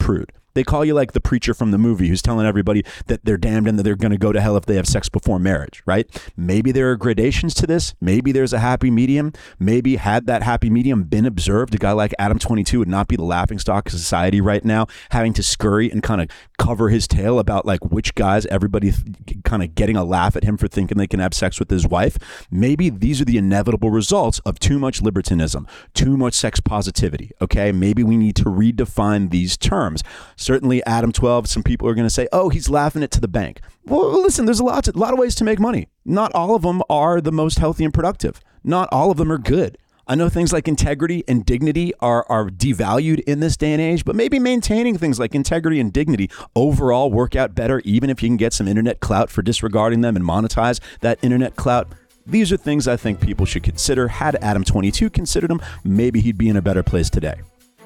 They call you like the preacher from the movie who's telling everybody that they're damned and that they're going to go to hell if they have sex before marriage, right? Maybe there are gradations to this. Maybe there's a happy medium. Maybe had that happy medium been observed, a guy like Adam 22 would not be the laughingstock of society right now, having to scurry and kind of cover his tail about like which guys everybody kind of getting a laugh at him for thinking they can have sex with his wife. Maybe these are the inevitable results of too much libertinism, too much sex positivity, okay? Maybe we need to redefine these terms. Certainly, Adam 12, some people are going to say, oh, he's laughing it to the bank. Well, listen, there's a lot of ways to make money. Not all of them are the most healthy and productive. Not all of them are good. I know things like integrity and dignity are devalued in this day and age, but maybe maintaining things like integrity and dignity overall work out better, even if you can get some internet clout for disregarding them and monetize that internet clout. These are things I think people should consider. Had Adam 22 considered them, maybe he'd be in a better place today.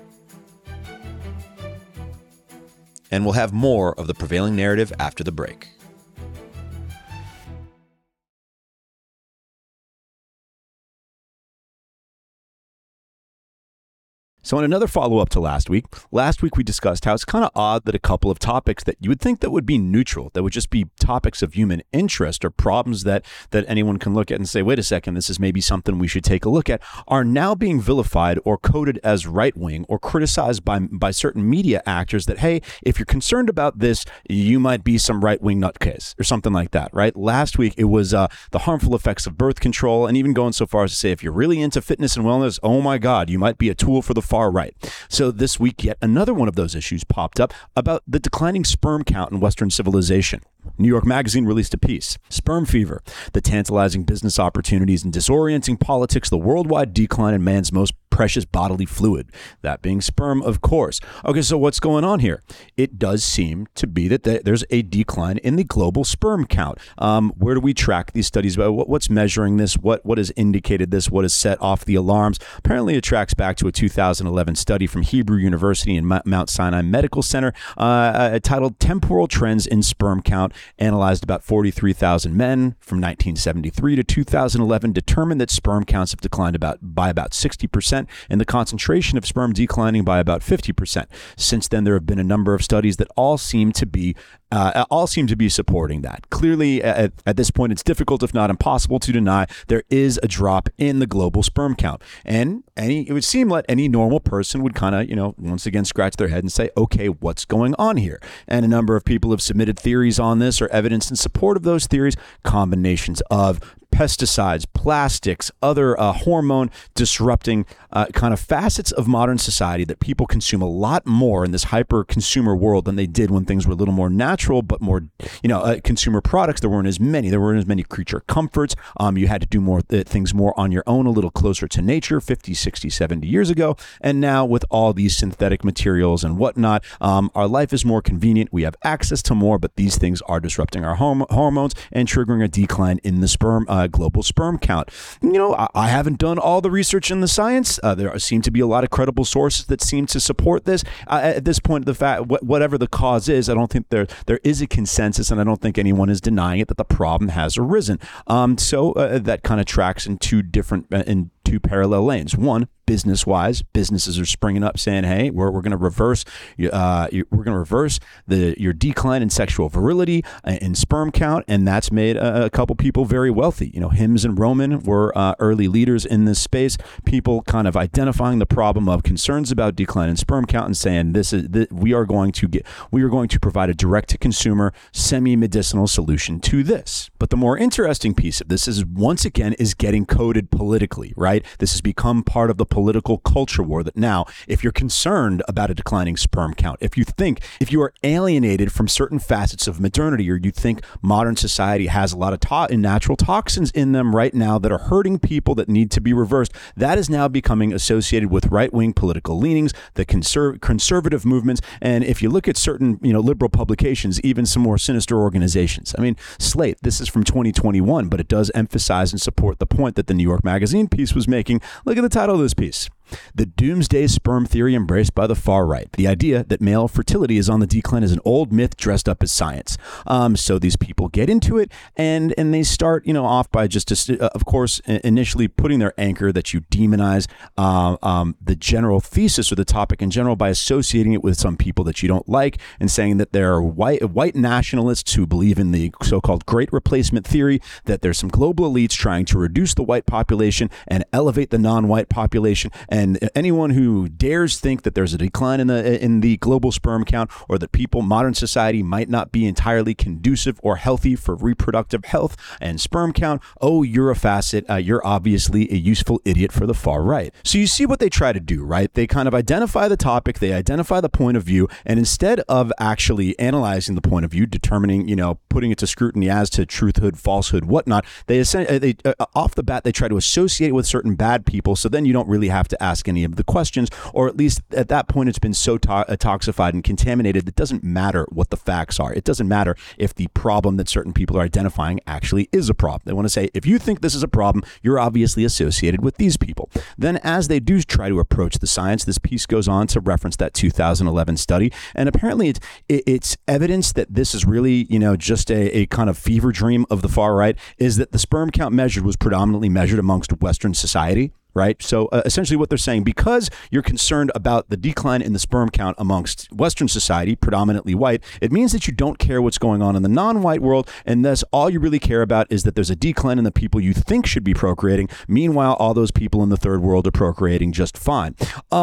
And we'll have more of the prevailing narrative after the break. So in another follow-up to last week we discussed how it's kind of odd that a couple of topics that you would think that would be neutral, that would just be topics of human interest or problems that anyone can look at and say, wait a second, this is maybe something we should take a look at, are now being vilified or coded as right-wing or criticized by certain media actors that, hey, if you're concerned about this, you might be some right-wing nutcase or something like that, right? Last week, it was the harmful effects of birth control, and even going so far as to say, if you're really into fitness and wellness, oh my God, you might be a tool for the far right. So this week, yet another one of those issues popped up about the declining sperm count in Western civilization. New York Magazine released a piece, Sperm Fever, the tantalizing business opportunities and disorienting politics, the worldwide decline in man's most precious bodily fluid, that being sperm, of course. Okay, so what's going on here? It does seem to be that there's a decline in the global sperm count. Where do we track these studies? What's measuring this? What has indicated this? What has set off the alarms? Apparently, it tracks back to a 2011 study from Hebrew University and Mount Sinai Medical Center titled Temporal Trends in Sperm Count, analyzed about 43,000 men from 1973 to 2011, determined that sperm counts have declined by about 60%, and the concentration of sperm declining by about 50%. Since then, there have been a number of studies that all seem to be supporting that. Clearly, at this point, it's difficult, if not impossible, to deny there is a drop in the global sperm count. And it would seem like any normal person would kind of, once again, scratch their head and say, okay, what's going on here? And a number of people have submitted theories on this or evidence in support of those theories, combinations of pesticides, plastics, other hormone disrupting kind of facets of modern society that people consume a lot more in this hyper consumer world than they did when things were a little more natural, but more, consumer products. There weren't as many creature comforts. You had to do more things more on your own, a little closer to nature 50, 60, 70 years ago. And now with all these synthetic materials and whatnot, our life is more convenient. We have access to more, but these things are disrupting our hormones and triggering a decline in the global sperm count. I haven't done all the research in the science. There seem to be a lot of credible sources that seem to support this. At this point, the fact, whatever the cause is, I don't think there is a consensus, and I don't think anyone is denying it, that the problem has arisen. So that kind of tracks in two parallel lanes. One, business-wise, businesses are springing up saying, "Hey, we're going to reverse your decline in sexual virility and sperm count," and that's made a couple people very wealthy. Hims and Roman were early leaders in this space. People kind of identifying the problem of concerns about decline in sperm count and saying, we are going to provide a direct-to-consumer, semi-medicinal solution to this. But the more interesting piece of this is, once again, is getting coded politically, right? This has become part of the political culture war that now, if you're concerned about a declining sperm count, if you are alienated from certain facets of modernity, or you think modern society has a lot of natural toxins in them right now that are hurting people that need to be reversed, that is now becoming associated with right-wing political leanings, the conservative movements, and if you look at certain liberal publications, even some more sinister organizations. I mean, Slate, this is from 2021, but it does emphasize and support the point that the New York Magazine piece was making. Look at the title of this piece. The doomsday sperm theory embraced by the far right. The idea that male fertility is on the decline is an old myth dressed up as science. So these people get into it and they start, off by just, of course, initially putting their anchor that you demonize the general thesis or the topic in general by associating it with some people that you don't like and saying that there are white nationalists who believe in the so-called Great Replacement theory, that there's some global elites trying to reduce the white population and elevate the non-white population. And anyone who dares think that there's a decline in the global sperm count, or that modern society might not be entirely conducive or healthy for reproductive health and sperm count, you're a facet. You're obviously a useful idiot for the far right. So you see what they try to do, right? They kind of identify the topic, they identify the point of view, and instead of actually analyzing the point of view, determining, putting it to scrutiny as to truthhood, falsehood, whatnot, they off the bat, they try to associate it with certain bad people. So then you don't really have to ask any of the questions, or at least at that point, it's been so toxified and contaminated, it doesn't matter what the facts are. It doesn't matter if the problem that certain people are identifying actually is a problem. They want to say, if you think this is a problem, you're obviously associated with these people. Then as they do try to approach the science, this piece goes on to reference that 2011 study. And apparently it's evidence that this is really, just a kind of fever dream of the far right, is that the sperm count measured was predominantly measured amongst Western society. Right. So essentially what they're saying, because you're concerned about the decline in the sperm count amongst Western society, predominantly white, it means that you don't care what's going on in the non-white world. And thus all you really care about is that there's a decline in the people you think should be procreating. Meanwhile, all those people in the third world are procreating just fine.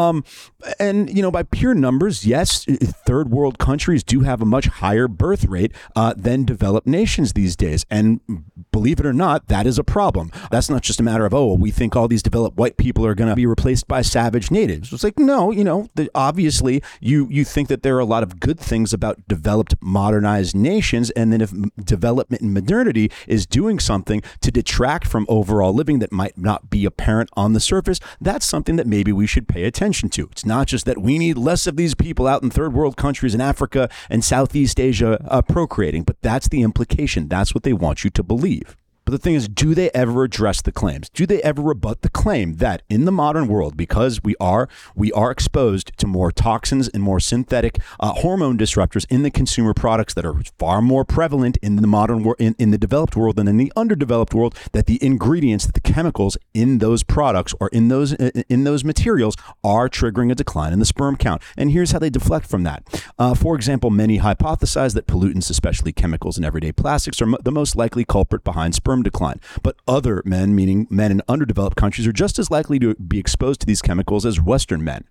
And, by pure numbers, yes, third world countries do have a much higher birth rate than developed nations these days. And believe it or not, that is a problem. That's not just a matter of, we think all these developed white people are going to be replaced by savage natives. It's like, no, obviously you think that there are a lot of good things about developed, modernized nations. And then if development and modernity is doing something to detract from overall living that might not be apparent on the surface, that's something that maybe we should pay attention to. It's not just that we need less of these people out in third world countries in Africa and Southeast Asia procreating, but that's the implication. That's what they want you to believe. But the thing is, do they ever address the claims? Do they ever rebut the claim that in the modern world, because we are exposed to more toxins and more synthetic hormone disruptors in the consumer products that are far more prevalent in the modern world, in the developed world than in the underdeveloped world, that the ingredients, that the chemicals in those products or in those materials are triggering a decline in the sperm count? And here's how they deflect from that. For example, many hypothesize that pollutants, especially chemicals in everyday plastics, are the most likely culprit behind sperm decline. But other men, meaning men in underdeveloped countries, are just as likely to be exposed to these chemicals as Western men.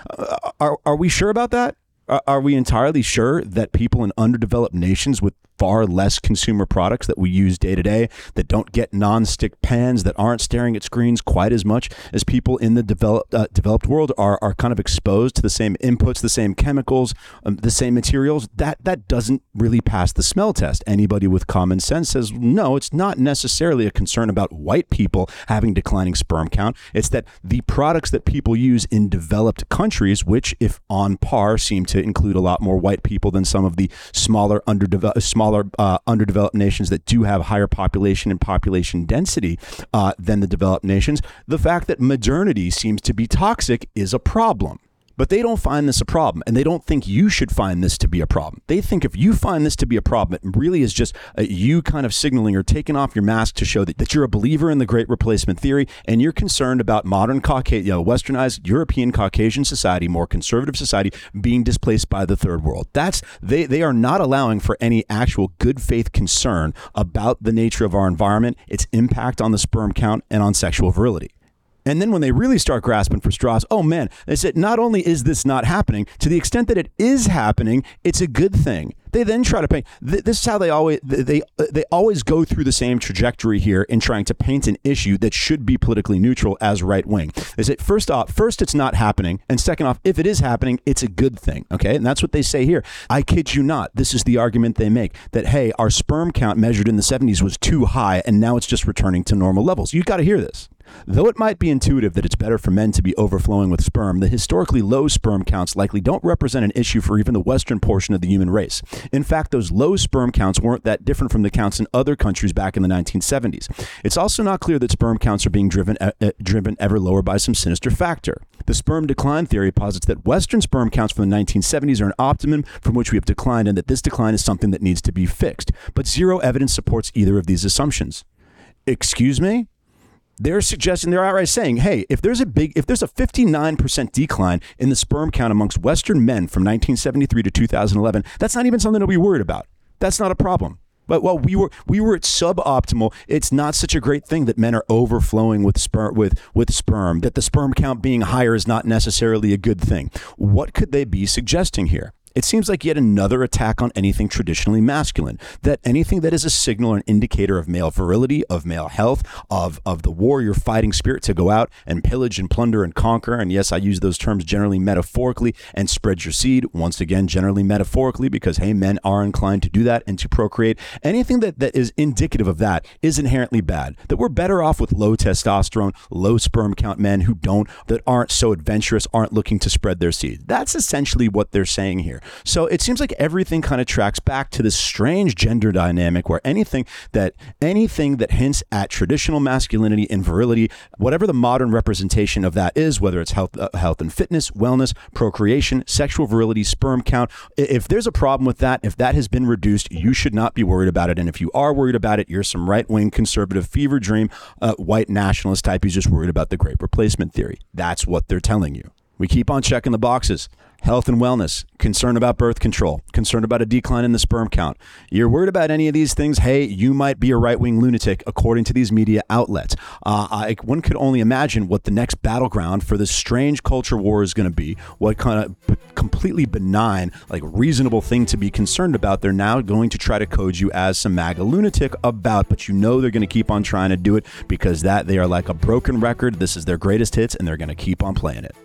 Are we sure about that? Are we entirely sure that people in underdeveloped nations with far less consumer products that we use day to day, that don't get non-stick pans, that aren't staring at screens quite as much as people in the developed world are kind of exposed to the same inputs, the same chemicals, the same materials? That doesn't really pass the smell test. Anybody with common sense says, no, it's not necessarily a concern about white people having declining sperm count. It's that the products that people use in developed countries, which if on par seem to include a lot more white people than some of the smaller underdeveloped nations that do have higher population and population density than the developed nations, the fact that modernity seems to be toxic is a problem. But they don't find this a problem, and they don't think you should find this to be a problem. They think if you find this to be a problem, it really is just you kind of signaling or taking off your mask to show that you're a believer in the Great Replacement theory, and you're concerned about modern westernized European Caucasian society, more conservative society, being displaced by the third world. They are not allowing for any actual good faith concern about the nature of our environment, its impact on the sperm count, and on sexual virility. And then when they really start grasping for straws, oh man, they said, not only is this not happening, to the extent that it is happening, it's a good thing. They then try to paint. This is how they always go through the same trajectory here in trying to paint an issue that should be politically neutral as right wing. They say, first it's not happening, and second off, if it is happening, it's a good thing. Okay, and that's what they say here. I kid you not. This is the argument they make, that hey, our sperm count measured in the 70s was too high, and now it's just returning to normal levels. You've got to hear this. Though it might be intuitive that it's better for men to be overflowing with sperm, the historically low sperm counts likely don't represent an issue for even the Western portion of the human race. In fact, those low sperm counts weren't that different from the counts in other countries back in the 1970s. It's also not clear that sperm counts are being driven ever lower by some sinister factor. The sperm decline theory posits that Western sperm counts from the 1970s are an optimum from which we have declined, and that this decline is something that needs to be fixed. But zero evidence supports either of these assumptions. Excuse me? They're outright saying, hey, if there's a 59% decline in the sperm count amongst Western men from 1973 to 2011, that's not even something to be worried about. That's not a problem. But while we were at suboptimal, it's not such a great thing that men are overflowing with sperm. That the sperm count being higher is not necessarily a good thing. What could they be suggesting here? It seems like yet another attack on anything traditionally masculine, that anything that is a signal or an indicator of male virility, of male health, of the warrior fighting spirit to go out and pillage and plunder and conquer. And yes, I use those terms generally metaphorically, and spread your seed, once again, generally metaphorically, because, hey, men are inclined to do that and to procreate. Anything that is indicative of that is inherently bad, that we're better off with low testosterone, low sperm count men that aren't so adventurous, aren't looking to spread their seed. That's essentially what they're saying here. So it seems like everything kind of tracks back to this strange gender dynamic where anything that hints at traditional masculinity and virility, whatever the modern representation of that is, whether it's health and fitness, wellness, procreation, sexual virility, sperm count, if there's a problem with that, if that has been reduced, you should not be worried about it. And if you are worried about it, you're some right-wing conservative fever dream, white nationalist type who's just worried about the great replacement theory. That's what they're telling you. We keep on checking the boxes. Health and wellness, concern about birth control, concern about a decline in the sperm count. You're worried about any of these things? Hey, you might be a right-wing lunatic, according to these media outlets. One could only imagine what the next battleground for this strange culture war is going to be, what kind of completely benign, reasonable thing to be concerned about they're now going to try to code you as some MAGA lunatic about, but they're going to keep on trying to do it because they are like a broken record. This is their greatest hits, and they're going to keep on playing it.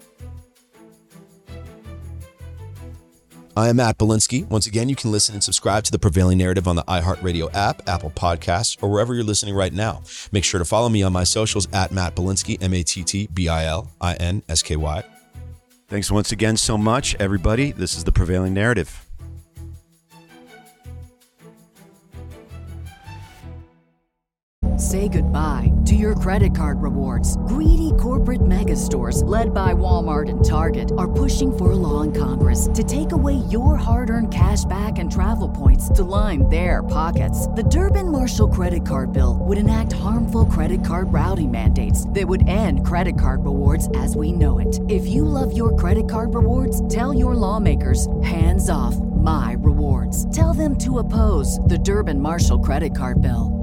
I am Matt Belinsky. Once again, you can listen and subscribe to The Prevailing Narrative on the iHeartRadio app, Apple Podcasts, or wherever you're listening right now. Make sure to follow me on my socials at Matt Belinsky, MattBilinsky. Thanks once again so much, everybody. This is The Prevailing Narrative. Say goodbye to your credit card rewards. Greedy corporate mega stores, led by Walmart and Target, are pushing for a law in Congress to take away your hard-earned cash back and travel points to line their pockets. The Durbin-Marshall credit card bill would enact harmful credit card routing mandates that would end credit card rewards as we know it. If you love your credit card rewards, tell your lawmakers, hands off my rewards. Tell them to oppose the Durbin-Marshall credit card bill.